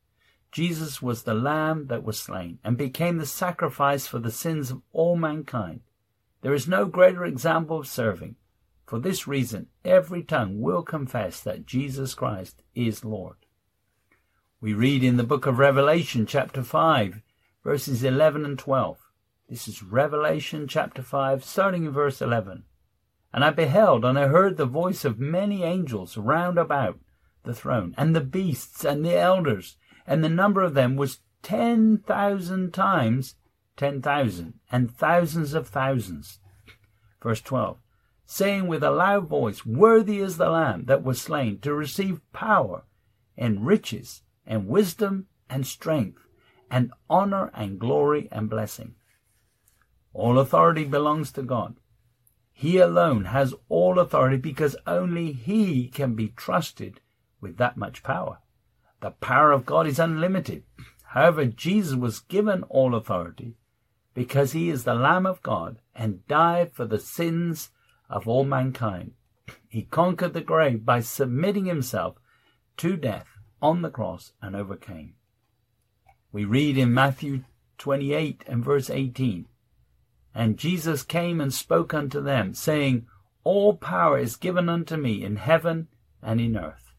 Jesus was the Lamb that was slain and became the sacrifice for the sins of all mankind. There is no greater example of serving. For this reason, every tongue will confess that Jesus Christ is Lord. We read in the book of Revelation, chapter five, verses eleven and twelve. This is Revelation chapter five, starting in verse eleven. And I beheld, and I heard the voice of many angels round about the throne, and the beasts, and the elders, and the number of them was ten thousand times ten thousand, and thousands of thousands. Verse twelve. Saying with a loud voice, Worthy is the Lamb that was slain to receive power, and riches, and wisdom, and strength, and honor, and glory, and blessing. All authority belongs to God. He alone has all authority because only He can be trusted with that much power. The power of God is unlimited. However, Jesus was given all authority because He is the Lamb of God and died for the sins of all mankind. He conquered the grave by submitting Himself to death on the cross and overcame. We read in Matthew twenty-eight and verse eighteen, And Jesus came and spoke unto them, saying, All power is given unto me in heaven and in earth.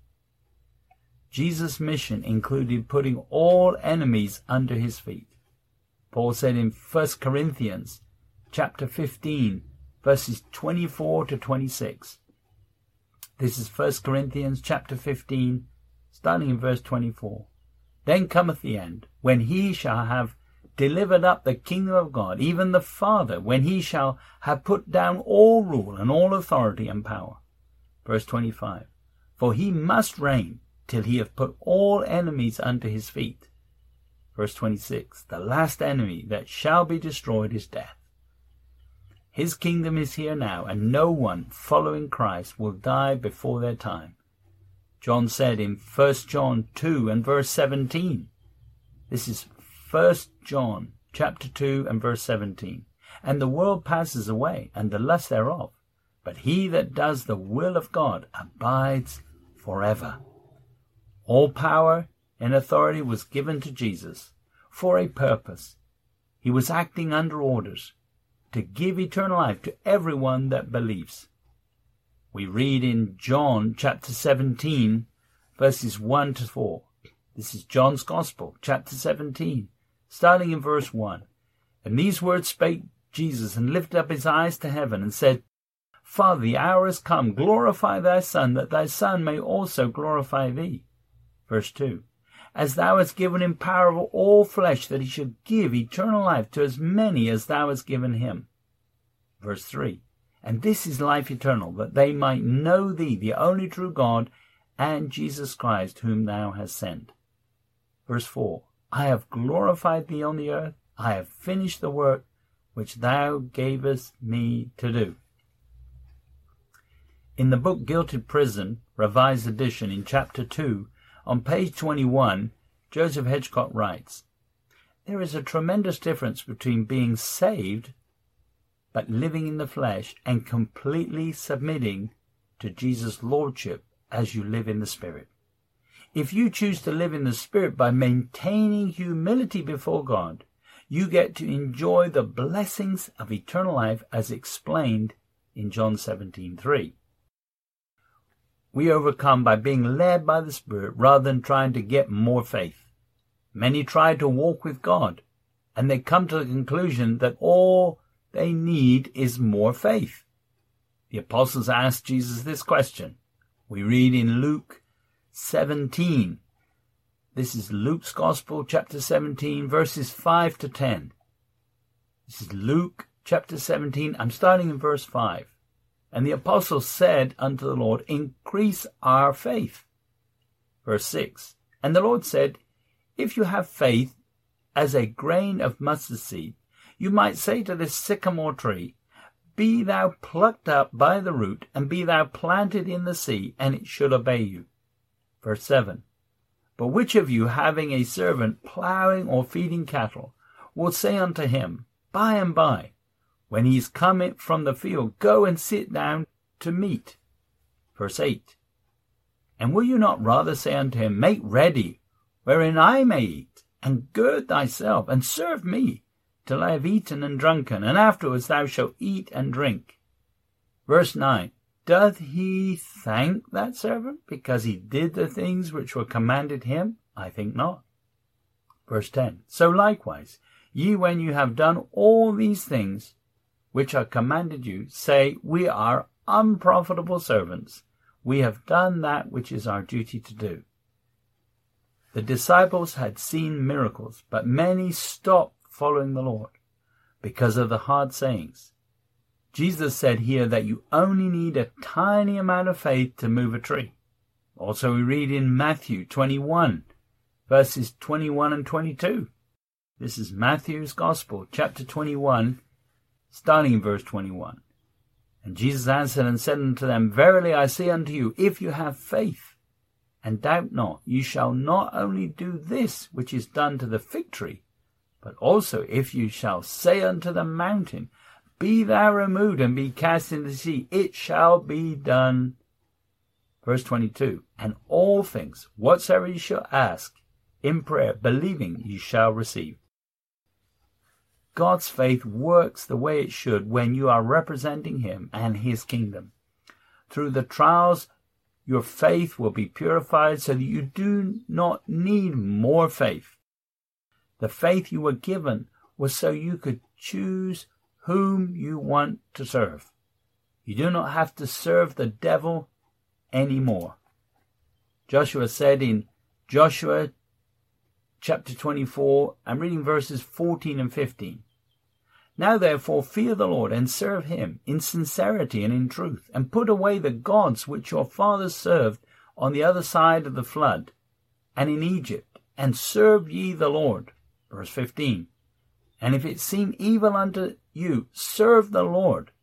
Jesus' mission included putting all enemies under His feet. Paul said in First Corinthians chapter fifteen, verses twenty-four to twenty-six. This is First Corinthians chapter fifteen, starting in verse twenty-four. Then cometh the end, when He shall have delivered up the kingdom of God, even the Father, when He shall have put down all rule and all authority and power. Verse twenty-five. For He must reign till He have put all enemies under His feet. Verse twenty-six. The last enemy that shall be destroyed is death. His kingdom is here now, and no one following Christ will die before their time. John said in First John two and verse seventeen. This is First John chapter two and verse seventeen. And the world passes away, and the lust thereof, but he that does the will of God abides forever. All power and authority was given to Jesus for a purpose. He was acting under orders to give eternal life to everyone that believes. We read in John chapter seventeen, verses one to four. This is John's Gospel, chapter seventeen, starting in verse one. And these words spake Jesus, and lifted up His eyes to heaven, and said, Father, the hour is come, glorify Thy Son, that Thy Son may also glorify Thee. Verse two. As Thou hast given Him power over all flesh, that He should give eternal life to as many as Thou hast given Him. Verse three. And this is life eternal, that they might know Thee, the only true God, and Jesus Christ, whom Thou hast sent. Verse four. I have glorified Thee on the earth. I have finished the work which Thou gavest me to do. In the book Gilded Prison, Revised Edition, in chapter two, on page twenty-one, Joseph Hedgecott writes, There is a tremendous difference between being saved but living in the flesh and completely submitting to Jesus' lordship as you live in the Spirit. If you choose to live in the Spirit by maintaining humility before God, you get to enjoy the blessings of eternal life as explained in John seventeen three. We overcome by being led by the Spirit rather than trying to get more faith. Many try to walk with God, and they come to the conclusion that all they need is more faith. The apostles asked Jesus this question. We read in Luke seventeen. This is Luke's Gospel, chapter seventeen, verses five to ten. This is Luke chapter seventeen. I'm starting in verse five. And the apostles said unto the Lord, Increase our faith. Verse six. And the Lord said, If you have faith as a grain of mustard seed, you might say to this sycamore tree, Be thou plucked up by the root, and be thou planted in the sea, and it should obey you. Verse seven. But which of you, having a servant plowing or feeding cattle, will say unto him, By and by, when he is come from the field, go and sit down to meat? Verse eight. And will you not rather say unto him, Make ready, wherein I may eat, and gird thyself, and serve me, till I have eaten and drunken, and afterwards thou shalt eat and drink. Verse nine. Doth he thank that servant because he did the things which were commanded him? I think not. Verse ten. So likewise, ye, when you have done all these things which are commanded you, say, We are unprofitable servants. We have done that which is our duty to do. The disciples had seen miracles, but many stopped following the Lord because of the hard sayings. Jesus said here that you only need a tiny amount of faith to move a tree. Also we read in Matthew twenty-one, verses twenty-one and twenty-two. This is Matthew's Gospel, chapter twenty-one, starting in verse twenty-one. And Jesus answered and said unto them, Verily I say unto you, if you have faith, and doubt not, you shall not only do this which is done to the fig tree, but also if you shall say unto the mountain, Be thou removed and be cast into the sea, it shall be done. Verse twenty-two, And all things, whatsoever ye shall ask, in prayer, believing, ye shall receive. God's faith works the way it should when you are representing him and his kingdom. Through the trials, your faith will be purified so that you do not need more faith. The faith you were given was so you could choose whom you want to serve. You do not have to serve the devil anymore. Joshua said in Joshua chapter twenty-four, I'm reading verses fourteen and fifteen. Now therefore fear the Lord, and serve him in sincerity and in truth, and put away the gods which your fathers served on the other side of the flood, and in Egypt, and serve ye the Lord. Verse fifteen. And if it seem evil unto you, serve the Lord.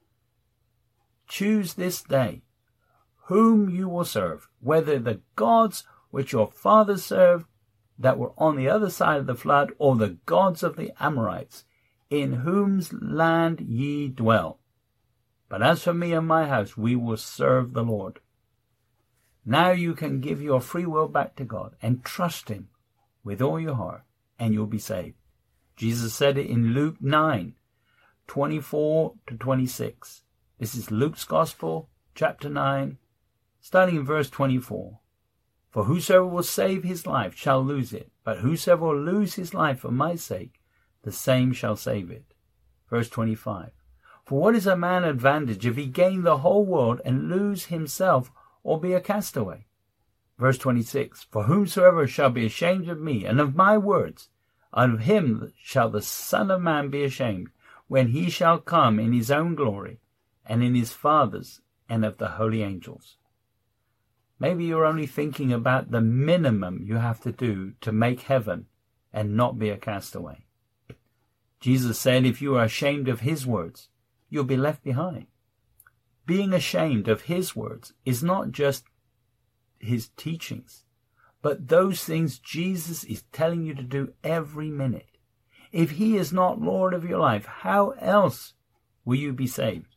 Choose this day whom you will serve, whether the gods which your fathers served that were on the other side of the flood, or the gods of the Amorites, in whose land ye dwell. But as for me and my house, we will serve the Lord. Now you can give your free will back to God and trust him with all your heart, and you'll be saved. Jesus said it in Luke nine, twenty-four to twenty-six. This is Luke's Gospel, chapter nine, starting in verse twenty-four. For whosoever will save his life shall lose it, but whosoever will lose his life for my sake, the same shall save it. Verse twenty-five. For what is a man advantage if he gain the whole world and lose himself, or be a castaway? Verse twenty-six. For whomsoever shall be ashamed of me and of my words, of him shall the Son of Man be ashamed, when he shall come in his own glory, and in his Father's, and of the holy angels. Maybe you're only thinking about the minimum you have to do to make heaven and not be a castaway. Jesus said if you are ashamed of his words, you'll be left behind. Being ashamed of his words is not just his teachings, but those things Jesus is telling you to do every minute. If he is not Lord of your life, how else will you be saved?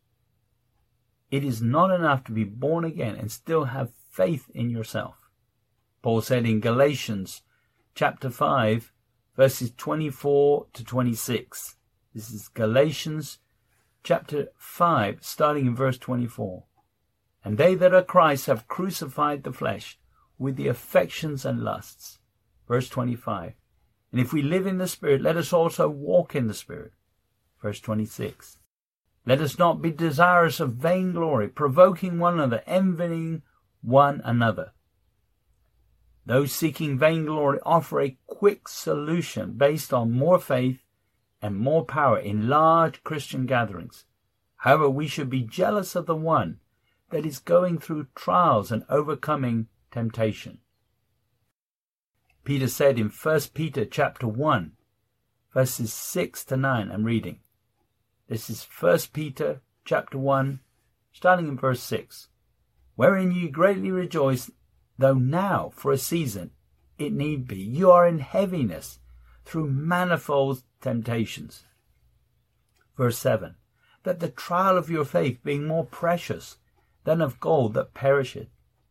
It is not enough to be born again and still have faith in yourself. Paul said in Galatians chapter five, verses twenty-four to twenty-six. This is Galatians chapter five, starting in verse twenty-four. And they that are Christ have crucified the flesh with the affections and lusts. Verse twenty-five. And if we live in the Spirit, let us also walk in the Spirit. Verse twenty-six. Let us not be desirous of vainglory, provoking one another, envying one another. Those seeking vainglory offer a quick solution based on more faith and more power in large Christian gatherings. However, we should be jealous of the one that is going through trials and overcoming temptation. Peter said in First Peter chapter one, verses six to nine, I'm reading. This is First Peter chapter one, starting in verse six. Wherein ye greatly rejoice, though now for a season it need be, you are in heaviness through manifold temptations. Verse seven. That the trial of your faith, being more precious than of gold that perisheth,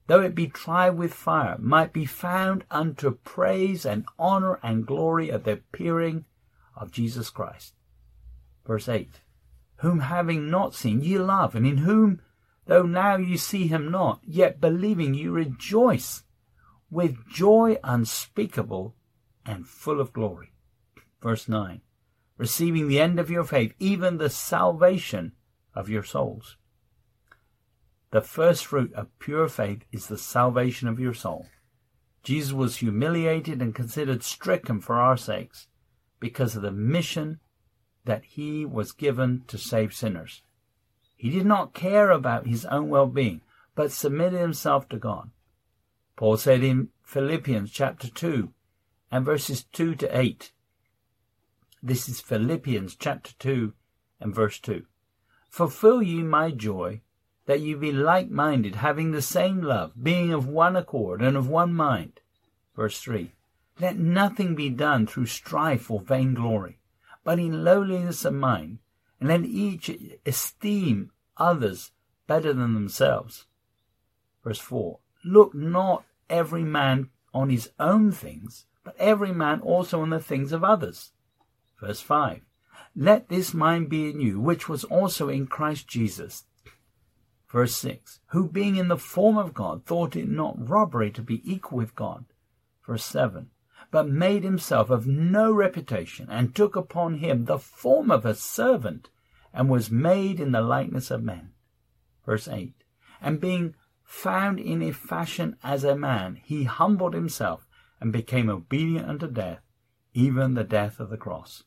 though it be tried with fire, might be found unto praise and honor and glory at the appearing of Jesus Christ. Verse eight, whom having not seen ye love, and in whom, though now ye see him not, yet believing ye rejoice with joy unspeakable and full of glory. Verse nine, receiving the end of your faith, even the salvation of your souls. The first fruit of pure faith is the salvation of your soul. Jesus was humiliated and considered stricken for our sakes because of the mission that he was given to save sinners. He did not care about his own well-being, but submitted himself to God. Paul said in Philippians chapter two and verses two to eight. This is Philippians chapter two and verse two. Fulfill ye my joy, that ye be like-minded, having the same love, being of one accord and of one mind. Verse three. Let nothing be done through strife or vainglory, but in lowliness of mind, and let each esteem others better than themselves. Verse four. Look not every man on his own things, but every man also on the things of others. Verse five. Let this mind be in you, which was also in Christ Jesus. Verse six. Who being in the form of God, thought it not robbery to be equal with God. Verse seven. But made himself of no reputation, and took upon him the form of a servant, and was made in the likeness of men. Verse eight. And being found in a fashion as a man, he humbled himself, and became obedient unto death, even the death of the cross.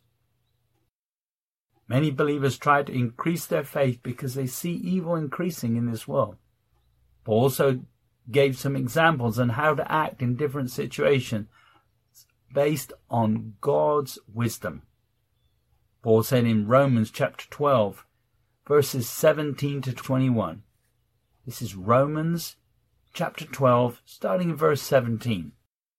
Many believers try to increase their faith because they see evil increasing in this world. Paul also gave some examples on how to act in different situations based on God's wisdom. Paul said in Romans chapter twelve, verses seventeen to twenty-one. This is Romans chapter twelve, starting in verse seventeen.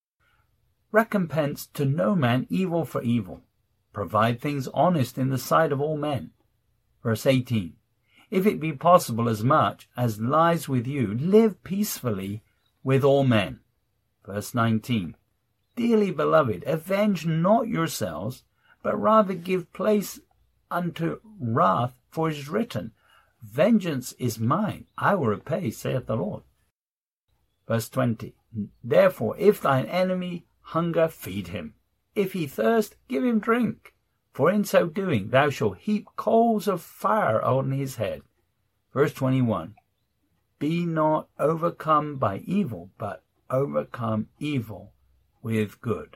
Recompense to no man evil for evil. Provide things honest in the sight of all men. Verse eighteen. If it be possible, as much as lies with you, live peacefully with all men. Verse nineteen. Dearly beloved, avenge not yourselves, but rather give place unto wrath, for it is written, Vengeance is mine, I will repay, saith the Lord. Verse twenty. Therefore, if thine enemy hunger, feed him. If he thirst, give him drink. For in so doing thou shalt heap coals of fire on his head. Verse twenty-one. Be not overcome by evil, but overcome evil with good.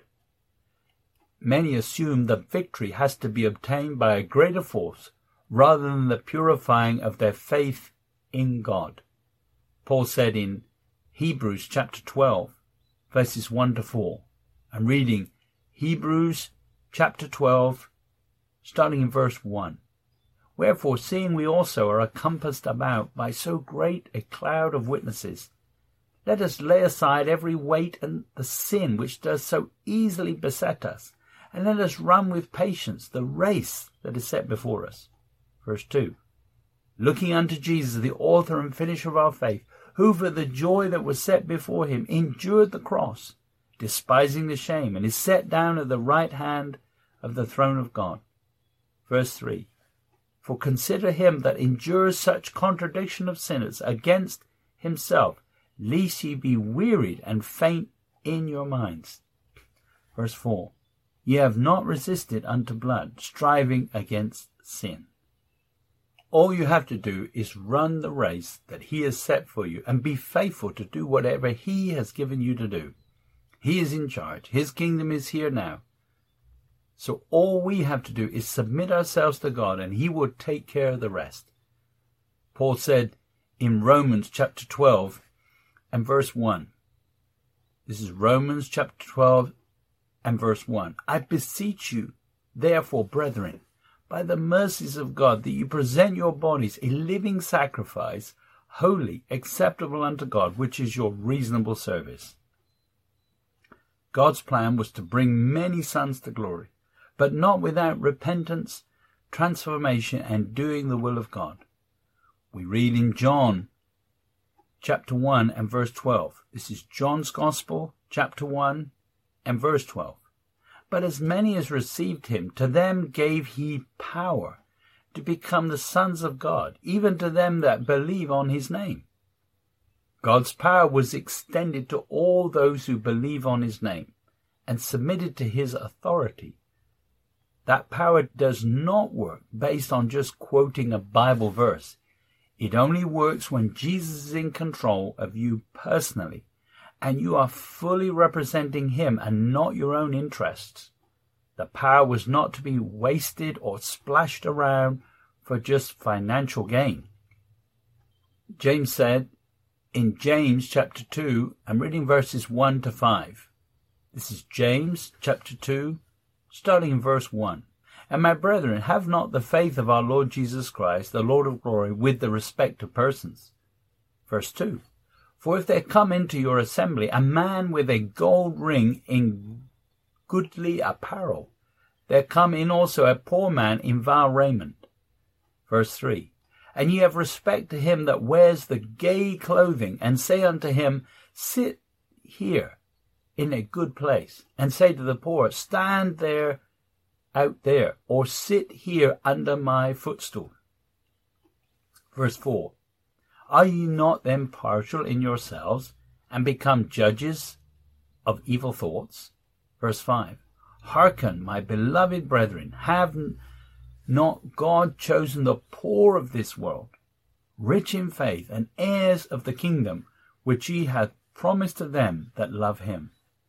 Many assume that victory has to be obtained by a greater force rather than the purifying of their faith in God. Paul said in Hebrews chapter twelve, verses one to four, I'm reading Hebrews chapter twelve, starting in verse one. Wherefore, seeing we also are encompassed about by so great a cloud of witnesses, let us lay aside every weight and the sin which does so easily beset us, and let us run with patience the race that is set before us. Verse two. Looking unto Jesus, the author and finisher of our faith, who for the joy that was set before him endured the cross, despising the shame, and is set down at the right hand of the throne of God. Verse three. For consider him that endures such contradiction of sinners against himself, lest ye be wearied and faint in your minds. Verse four. Ye have not resisted unto blood, striving against sin. All you have to do is run the race that he has set for you and be faithful to do whatever he has given you to do. He is in charge. His kingdom is here now. So all we have to do is submit ourselves to God, and he will take care of the rest. Paul said in Romans chapter twelve and verse one. This is Romans chapter twelve and verse one. I beseech you, therefore, brethren, by the mercies of God, that you present your bodies a living sacrifice, holy, acceptable unto God, which is your reasonable service. God's plan was to bring many sons to glory, but not without repentance, transformation, and doing the will of God. We read in John chapter one and verse twelve. This is John's Gospel, chapter one and verse twelve. But as many as received him, to them gave he power to become the sons of God, even to them that believe on his name. God's power was extended to all those who believe on his name and submitted to his authority. That power does not work based on just quoting a Bible verse. It only works when Jesus is in control of you personally, and you are fully representing him and not your own interests. The power was not to be wasted or splashed around for just financial gain. James said in James chapter two, I'm reading verses one to five. This is James chapter two, starting in verse one. And my brethren, have not the faith of our Lord Jesus Christ, the Lord of glory, with the respect of persons. Verse two. For if there come into your assembly a man with a gold ring in goodly apparel, there come in also a poor man in vile raiment. Verse three. And ye have respect to him that wears the gay clothing, and say unto him, Sit here in a good place, and say to the poor, Stand there out there, or sit here under my footstool. Verse four. Are ye not then partial in yourselves, and become judges of evil thoughts? Verse five. Hearken, my beloved brethren, have not God chosen the poor of this world, rich in faith, and heirs of the kingdom, which he hath promised to them that love him?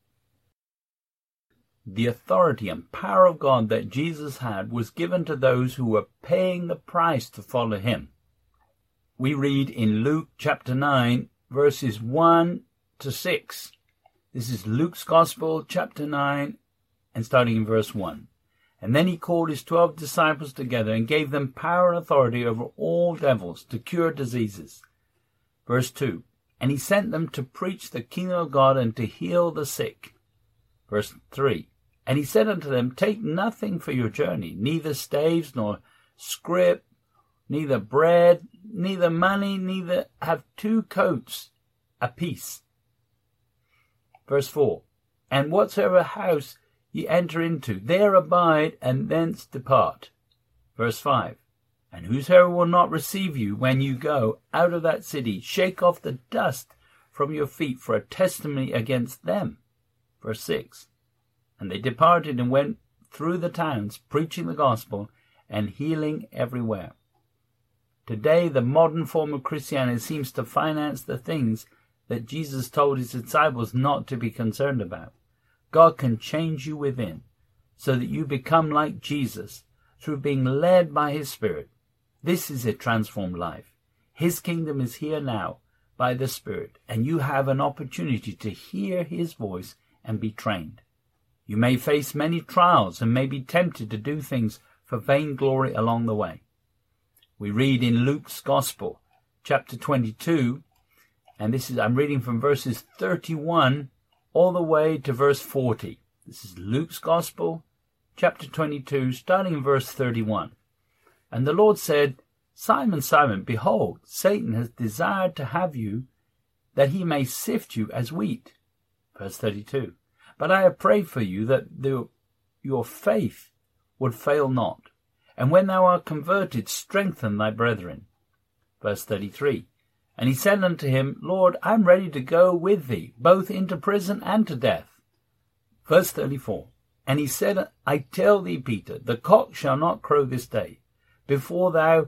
The authority and power of God that Jesus had was given to those who were paying the price to follow him. We read in Luke chapter nine, verses one to six. This is Luke's Gospel, chapter nine, and starting in verse one. And then he called his twelve disciples together and gave them power and authority over all devils to cure diseases. Verse two. And he sent them to preach the kingdom of God and to heal the sick. Verse three. And he said unto them, Take nothing for your journey, neither staves, nor scrip, neither bread, neither money, neither have two coats apiece. Verse four. And whatsoever house ye enter into, there abide, and thence depart. Verse five. And whosoever will not receive you when you go out of that city, shake off the dust from your feet for a testimony against them. Verse six. And they departed and went through the towns, preaching the gospel and healing everywhere. Today, the modern form of Christianity seems to finance the things that Jesus told his disciples not to be concerned about. God can change you within so that you become like Jesus through being led by his Spirit. This is a transformed life. His kingdom is here now by the Spirit, and you have an opportunity to hear his voice and be trained. You may face many trials and may be tempted to do things for vainglory along the way. We read in Luke's Gospel, chapter twenty-two, and this is, I'm reading from verses thirty-one all the way to verse forty. This is Luke's Gospel, chapter twenty-two, starting in verse thirty-one. And the Lord said, Simon, Simon, behold, Satan has desired to have you, that he may sift you as wheat. Verse thirty-two. But I have prayed for you that the, your faith would fail not. And when thou art converted, strengthen thy brethren. Verse thirty-three. And he said unto him, Lord, I am ready to go with thee, both into prison and to death. Verse thirty-four. And he said, I tell thee, Peter, the cock shall not crow this day, before thou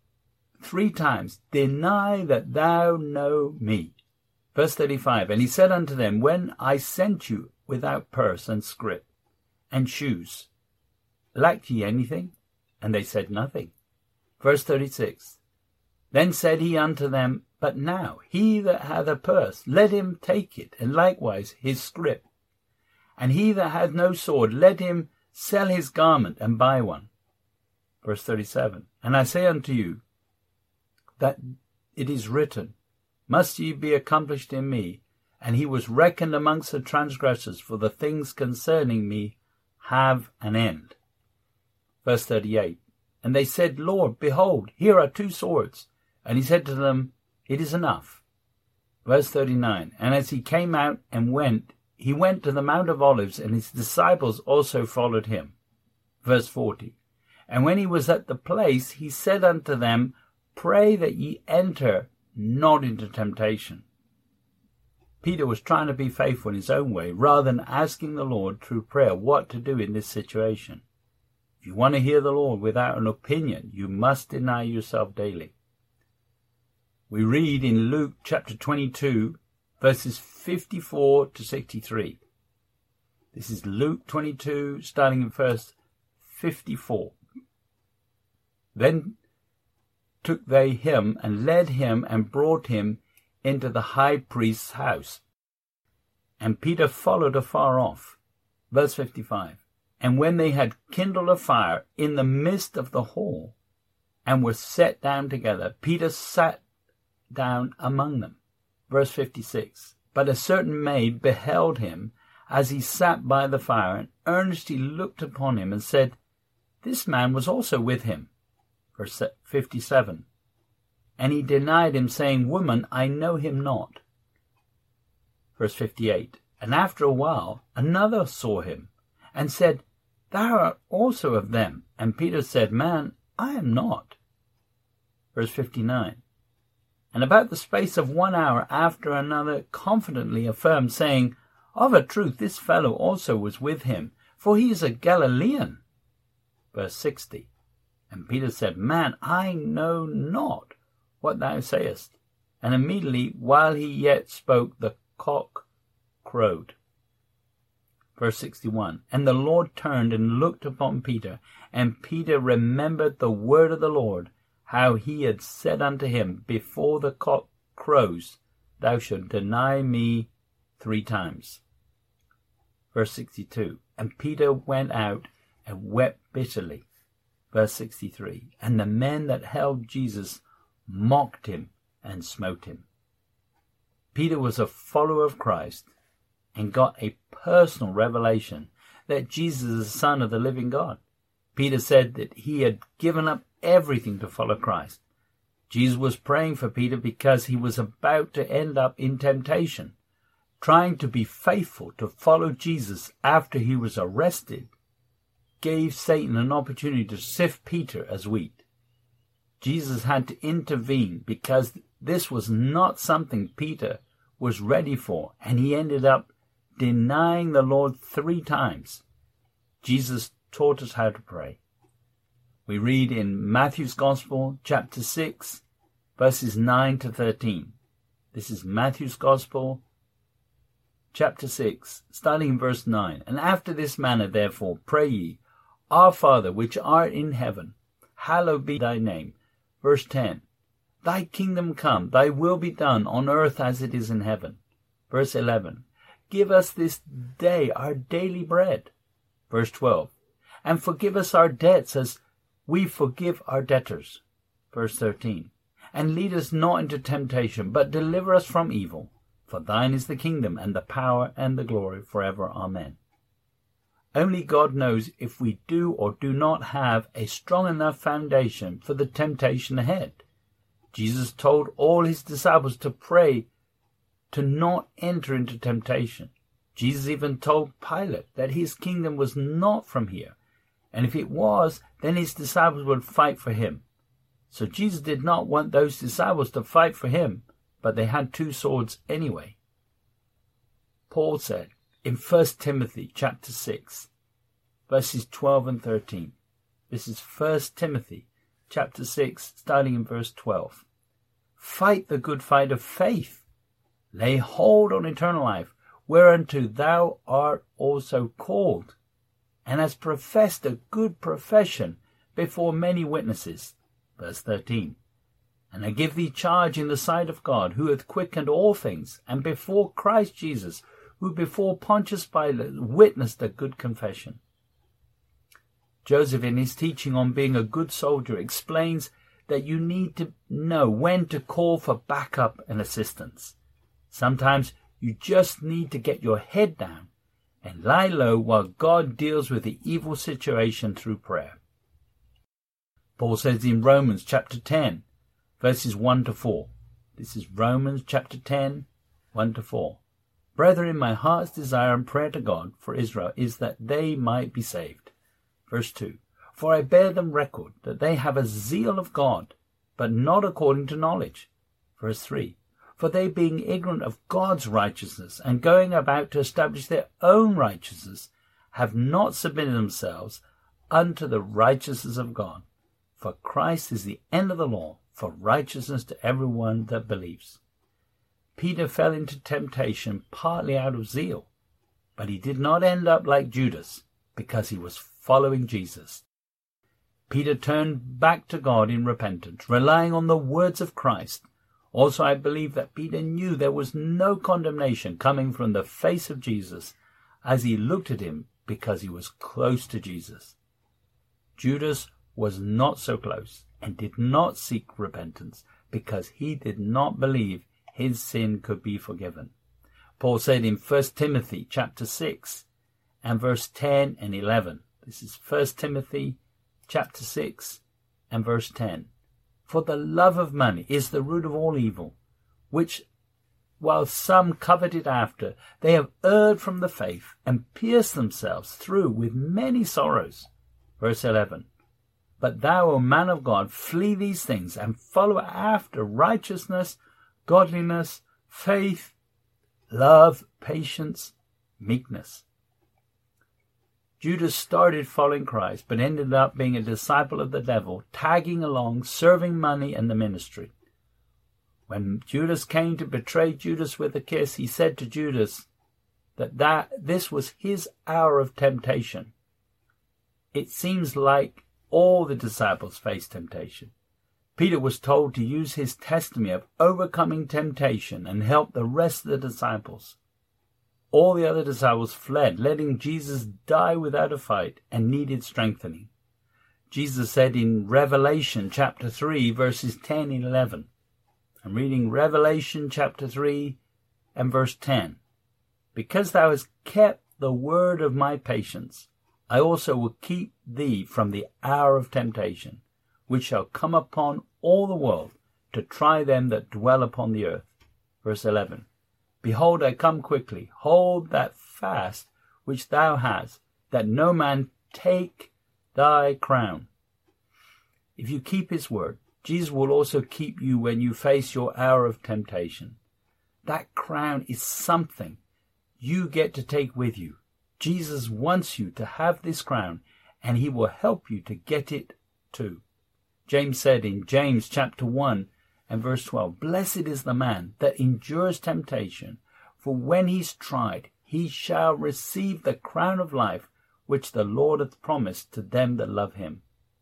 three times deny that thou know me. Verse thirty-five. And he said unto them, When I sent you without purse and scrip and shoes, lacked ye anything? And they said, Nothing. Verse thirty-six. Then said he unto them, But now he that hath a purse, let him take it, and likewise his scrip. And he that hath no sword, let him sell his garment and buy one. Verse thirty-seven. And I say unto you, that it is written, Must ye be accomplished in me? And he was reckoned amongst the transgressors, for the things concerning me have an end. Verse thirty-eight. And they said, Lord, behold, here are two swords. And he said to them, It is enough. Verse thirty-nine, and as he came out and went, he went to the Mount of Olives, and his disciples also followed him. Verse forty, and when he was at the place, he said unto them, Pray that ye enter not into temptation. Peter was trying to be faithful in his own way, rather than asking the Lord through prayer what to do in this situation. If you want to hear the Lord without an opinion, you must deny yourself daily. We read in Luke chapter twenty-two, verses fifty-four to sixty-three. This is Luke twenty-two, starting in verse fifty-four. Then took they him, and led him, and brought him into the high priest's house. And Peter followed afar off. Verse fifty-five. And when they had kindled a fire in the midst of the hall, and were set down together, Peter sat down among them. Verse fifty-six. But a certain maid beheld him as he sat by the fire, and earnestly looked upon him, and said, This man was also with him. Verse fifty-seven. And he denied him, saying, Woman, I know him not. Verse fifty-eight. And after a while another saw him, and said, Thou art also of them. And Peter said, Man, I am not. Verse fifty-nine. And about the space of one hour after another confidently affirmed, saying, Of a truth this fellow also was with him, for he is a Galilean. Verse sixty. And Peter said, Man, I know not what thou sayest. And immediately, while he yet spoke, the cock crowed. Verse sixty-one. And the Lord turned and looked upon Peter, and Peter remembered the word of the Lord, how he had said unto him, Before the cock crows, thou shalt deny me three times. Verse sixty-two. And Peter went out and wept bitterly. Verse sixty-three. And the men that held Jesus mocked him and smote him. Peter was a follower of Christ and got a personal revelation that Jesus is the Son of the living God. Peter said that he had given up everything to follow Christ. Jesus was praying for Peter because he was about to end up in temptation. Trying to be faithful to follow Jesus after he was arrested gave Satan an opportunity to sift Peter as wheat. Jesus had to intervene because this was not something Peter was ready for, and he ended up denying the Lord three times. Jesus taught us how to pray. We read in Matthew's Gospel, chapter six, verses nine to thirteen. This is Matthew's Gospel, chapter six, starting in verse nine. And after this manner, therefore, pray ye, Our Father, which art in heaven, hallowed be thy name. Verse ten. Thy kingdom come, thy will be done on earth as it is in heaven. Verse eleven. Give us this day our daily bread. Verse twelve. And forgive us our debts as we forgive our debtors. Verse thirteen. And lead us not into temptation, but deliver us from evil. For thine is the kingdom, and the power, and the glory, forever. Amen. Only God knows if we do or do not have a strong enough foundation for the temptation ahead. Jesus told all his disciples to pray to not enter into temptation. Jesus even told Pilate that his kingdom was not from here, and if it was, then his disciples would fight for him. So Jesus did not want those disciples to fight for him, but they had two swords anyway. Paul said in First Timothy chapter six, verses twelve and thirteen. This is First Timothy chapter six, starting in verse twelve. Fight the good fight of faith. Lay hold on eternal life, whereunto thou art also called, and hast professed a good profession before many witnesses. Verse thirteen. And I give thee charge in the sight of God, who hath quickened all things, and before Christ Jesus, who before Pontius Pilate witnessed a good confession. Joseph, in his teaching on being a good soldier, explains that you need to know when to call for backup and assistance. Sometimes you just need to get your head down and lie low while God deals with the evil situation through prayer. Paul says in Romans chapter ten, verses one to four. This is Romans chapter ten, one to four. Brethren, my heart's desire and prayer to God for Israel is that they might be saved. Verse two. For I bear them record that they have a zeal of God, but not according to knowledge. Verse three. For they being ignorant of God's righteousness and going about to establish their own righteousness, have not submitted themselves unto the righteousness of God. For Christ is the end of the law, for righteousness to everyone that believes. Peter fell into temptation partly out of zeal, but he did not end up like Judas, because he was following Jesus. Peter turned back to God in repentance, relying on the words of Christ. Also, I believe that Peter knew there was no condemnation coming from the face of Jesus as he looked at him, because he was close to Jesus. Judas was not so close and did not seek repentance because he did not believe his sin could be forgiven. Paul said in First Timothy chapter six and verse ten and eleven. This is First Timothy chapter six and verse ten. For the love of money is the root of all evil, which while some coveted after, they have erred from the faith and pierced themselves through with many sorrows. Verse eleven. But thou, O man of God, flee these things and follow after righteousness, godliness, faith, love, patience, meekness. Judas started following Christ, but ended up being a disciple of the devil, tagging along, serving money and the ministry. When Judas came to betray Judas with a kiss, he said to Judas that, that this was his hour of temptation. It seems like all the disciples faced temptation. Peter was told to use his testimony of overcoming temptation and help the rest of the disciples. All the other disciples fled, letting Jesus die without a fight, and needed strengthening. Jesus said in Revelation chapter three, verses ten and eleven. I'm reading Revelation chapter three and verse ten. Because thou hast kept the word of my patience, I also will keep thee from the hour of temptation, which shall come upon all the world to try them that dwell upon the earth. Verse eleven. Behold, I come quickly. Hold that fast which thou hast, that no man take thy crown. If you keep his word, Jesus will also keep you when you face your hour of temptation. That crown is something you get to take with you. Jesus wants you to have this crown, and he will help you to get it too. James said in James chapter one and verse twelve, Blessed is the man that endures temptation, for when he's tried, he shall receive the crown of life, which the Lord hath promised to them that love him.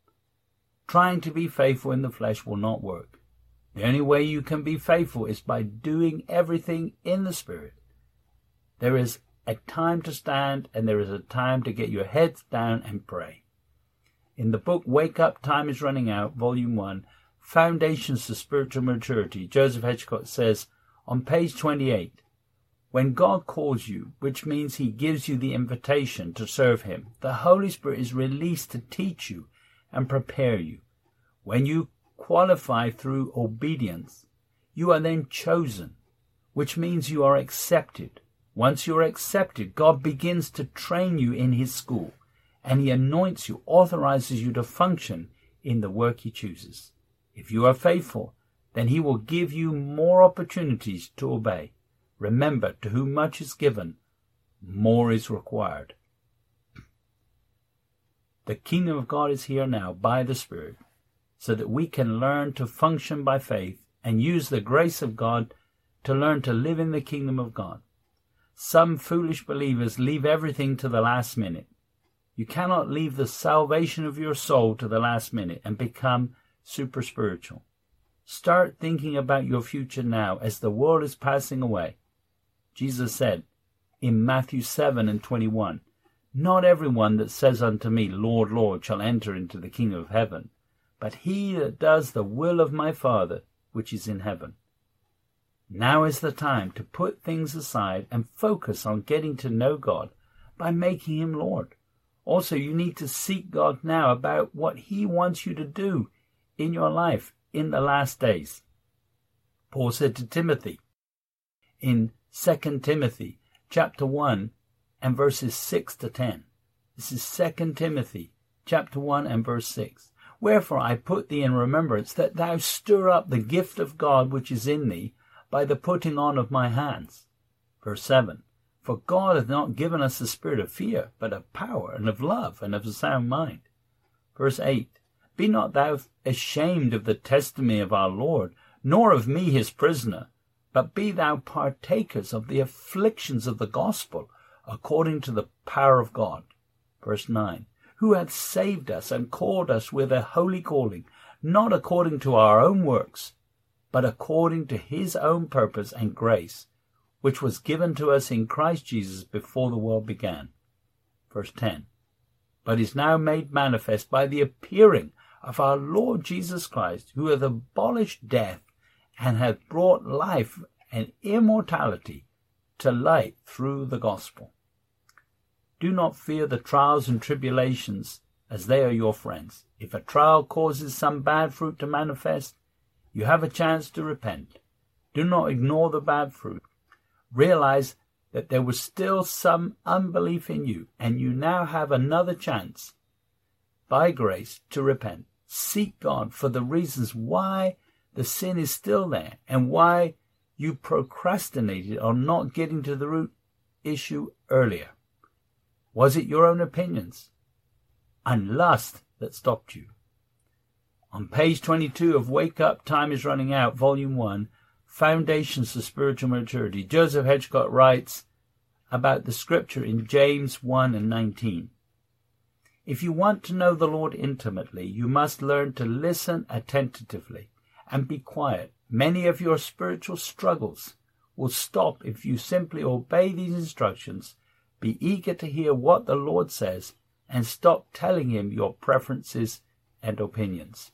Trying to be faithful in the flesh will not work. The only way you can be faithful is by doing everything in the Spirit. There is a time to stand, and there is a time to get your heads down and pray. In the book Wake Up, Time is Running Out, Volume one, Foundations to Spiritual Maturity, Joseph Hitchcock says on page twenty-eight, when God calls you, which means he gives you the invitation to serve him, the Holy Spirit is released to teach you and prepare you. When you qualify through obedience, you are then chosen, which means you are accepted. Once you are accepted, God begins to train you in his school, and he anoints you, authorizes you to function in the work he chooses. If you are faithful, then he will give you more opportunities to obey. Remember, to whom much is given, more is required. The kingdom of God is here now by the Spirit, so that we can learn to function by faith and use the grace of God to learn to live in the kingdom of God. Some foolish believers leave everything to the last minute. You cannot leave the salvation of your soul to the last minute and become super spiritual. Start thinking about your future now as the world is passing away. Jesus said in Matthew seven and twenty-one, Not everyone that says unto me, Lord, Lord, shall enter into the kingdom of heaven, but he that does the will of my Father which is in heaven. Now is the time to put things aside and focus on getting to know God by making him Lord. Also, you need to seek God now about what he wants you to do in your life in the last days. Paul said to Timothy in Second Timothy chapter one and verses six to ten. This is Second Timothy chapter one and verse six. Wherefore I put thee in remembrance that thou stir up the gift of God which is in thee by the putting on of my hands. Verse seven. For God hath not given us the spirit of fear, but of power and of love and of a sound mind. Verse eight. Be not thou ashamed of the testimony of our Lord, nor of me his prisoner, but be thou partakers of the afflictions of the gospel, according to the power of God. Verse nine. Who hath saved us and called us with a holy calling, not according to our own works, but according to his own purpose and grace, which was given to us in Christ Jesus before the world began. Verse ten. But is now made manifest by the appearing of our Lord Jesus Christ, who hath abolished death, and hath brought life and immortality to light through the gospel. Do not fear the trials and tribulations, as they are your friends. If a trial causes some bad fruit to manifest, you have a chance to repent. Do not ignore the bad fruit. Realize that there was still some unbelief in you, and you now have another chance, by grace, to repent. Seek God for the reasons why the sin is still there, and why you procrastinated on not getting to the root issue earlier. Was it your own opinions and lust that stopped you? On page twenty-two of Wake Up, Time is Running Out, Volume one, Foundations for Spiritual Maturity, Joseph Hedgecott writes about the scripture in James one and nineteen. If you want to know the Lord intimately, you must learn to listen attentively and be quiet. Many of your spiritual struggles will stop if you simply obey these instructions. Be eager to hear what the Lord says and stop telling him your preferences and opinions.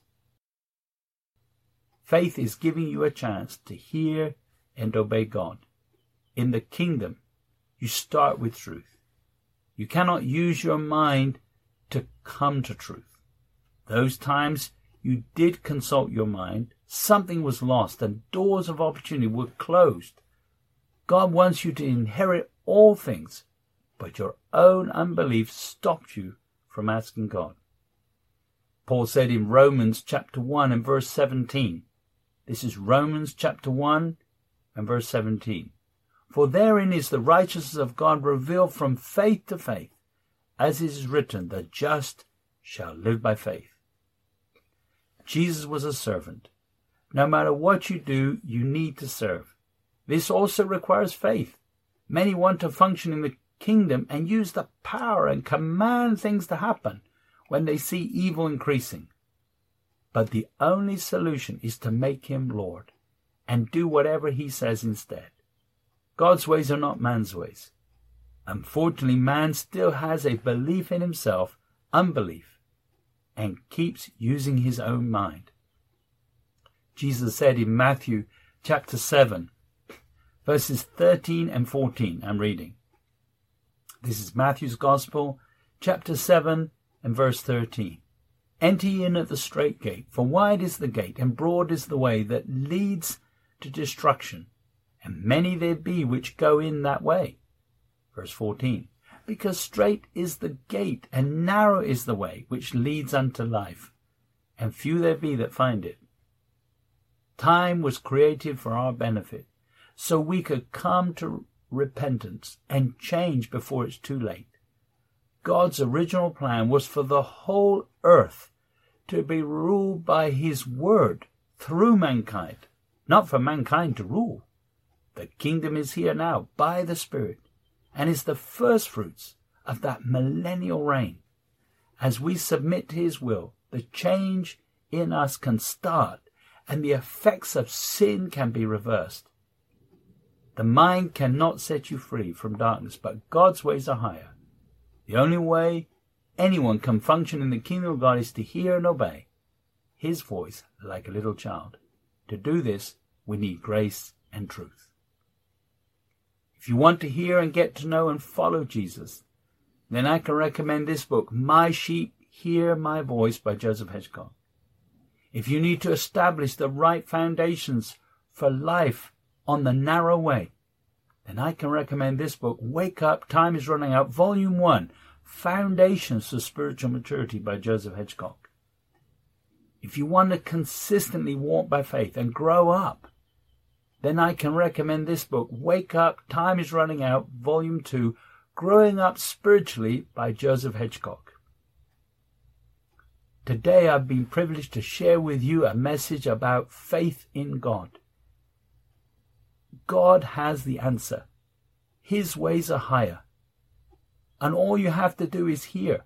Faith is giving you a chance to hear and obey God. In the kingdom, you start with truth. You cannot use your mind to come to truth. Those times you did consult your mind, something was lost and doors of opportunity were closed. God wants you to inherit all things, but your own unbelief stopped you from asking God. Paul said in Romans chapter one and verse seventeen, this is Romans chapter one and verse seventeen, for therein is the righteousness of God revealed from faith to faith, as it is written, the just shall live by faith. Jesus was a servant. No matter what you do, you need to serve. This also requires faith. Many want to function in the kingdom and use the power and command things to happen when they see evil increasing. But the only solution is to make him Lord and do whatever he says instead. God's ways are not man's ways. Unfortunately, man still has a belief in himself, unbelief, and keeps using his own mind. Jesus said in Matthew chapter seven, verses thirteen and fourteen, I'm reading. This is Matthew's Gospel, chapter seven and verse thirteen. Enter ye in at the strait gate, for wide is the gate, and broad is the way that leads to destruction, and many there be which go in that way. Verse fourteen. Because strait is the gate, and narrow is the way which leads unto life, and few there be that find it. Time was created for our benefit, so we could come to repentance and change before it's too late. God's original plan was for the whole earth to be ruled by his word through mankind, not for mankind to rule. The kingdom is here now by the Spirit, and is the first fruits of that millennial reign. As we submit to his will, the change in us can start, and the effects of sin can be reversed. The mind cannot set you free from darkness, but God's ways are higher. The only way anyone can function in the kingdom of God is to hear and obey his voice like a little child. To do this, we need grace and truth. If you want to hear and get to know and follow Jesus, then I can recommend this book, My Sheep Hear My Voice by Joseph Hedgecott. If you need to establish the right foundations for life on the narrow way, then I can recommend this book, Wake Up, Time is Running Out, Volume one, Foundations for Spiritual Maturity by Joseph Hedgecock. If you want to consistently walk by faith and grow up, then I can recommend this book, Wake Up, Time is Running Out, Volume two, Growing Up Spiritually by Joseph Hedgecock. Today I've been privileged to share with you a message about faith in God. God has the answer. His ways are higher. And all you have to do is hear.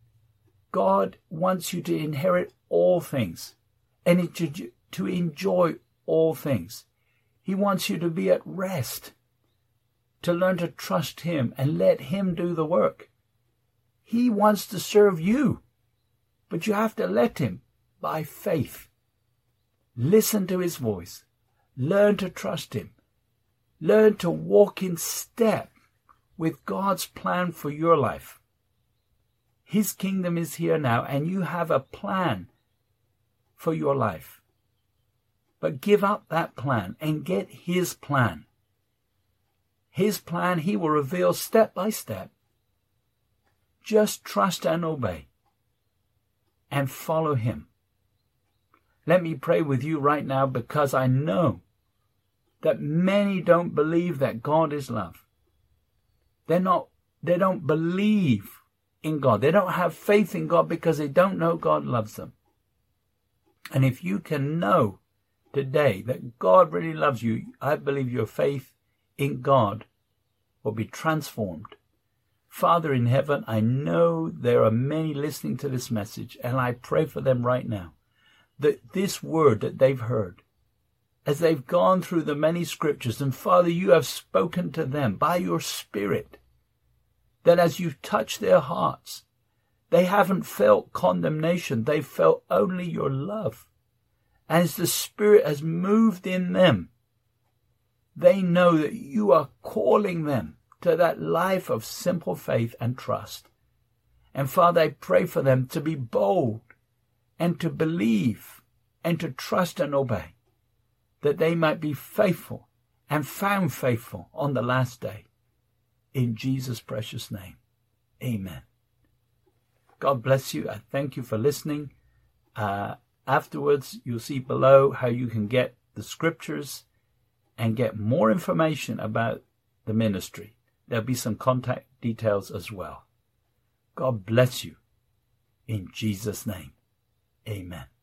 God wants you to inherit all things and to enjoy all things. He wants you to be at rest, to learn to trust Him and let Him do the work. He wants to serve you, but you have to let Him by faith. Listen to His voice. Learn to trust Him. Learn to walk in step with God's plan for your life. His kingdom is here now, and you have a plan for your life. But give up that plan and get His plan. His plan He will reveal step by step. Just trust and obey and follow Him. Let me pray with you right now, because I know that many don't believe that God is love. They're not, they don't believe in God. They don't have faith in God because they don't know God loves them. And if you can know today that God really loves you, I believe your faith in God will be transformed. Father in heaven, I know there are many listening to this message, and I pray for them right now that this word that they've heard, as they've gone through the many scriptures, and Father, you have spoken to them by your Spirit, that as you touch their hearts, they haven't felt condemnation, they've felt only your love. As the Spirit has moved in them, they know that you are calling them to that life of simple faith and trust. And Father, I pray for them to be bold and to believe and to trust and obey, that they might be faithful and found faithful on the last day. In Jesus' precious name, amen. God bless you. I thank you for listening. Uh, afterwards, you'll see below how you can get the scriptures and get more information about the ministry. There'll be some contact details as well. God bless you. In Jesus' name, amen.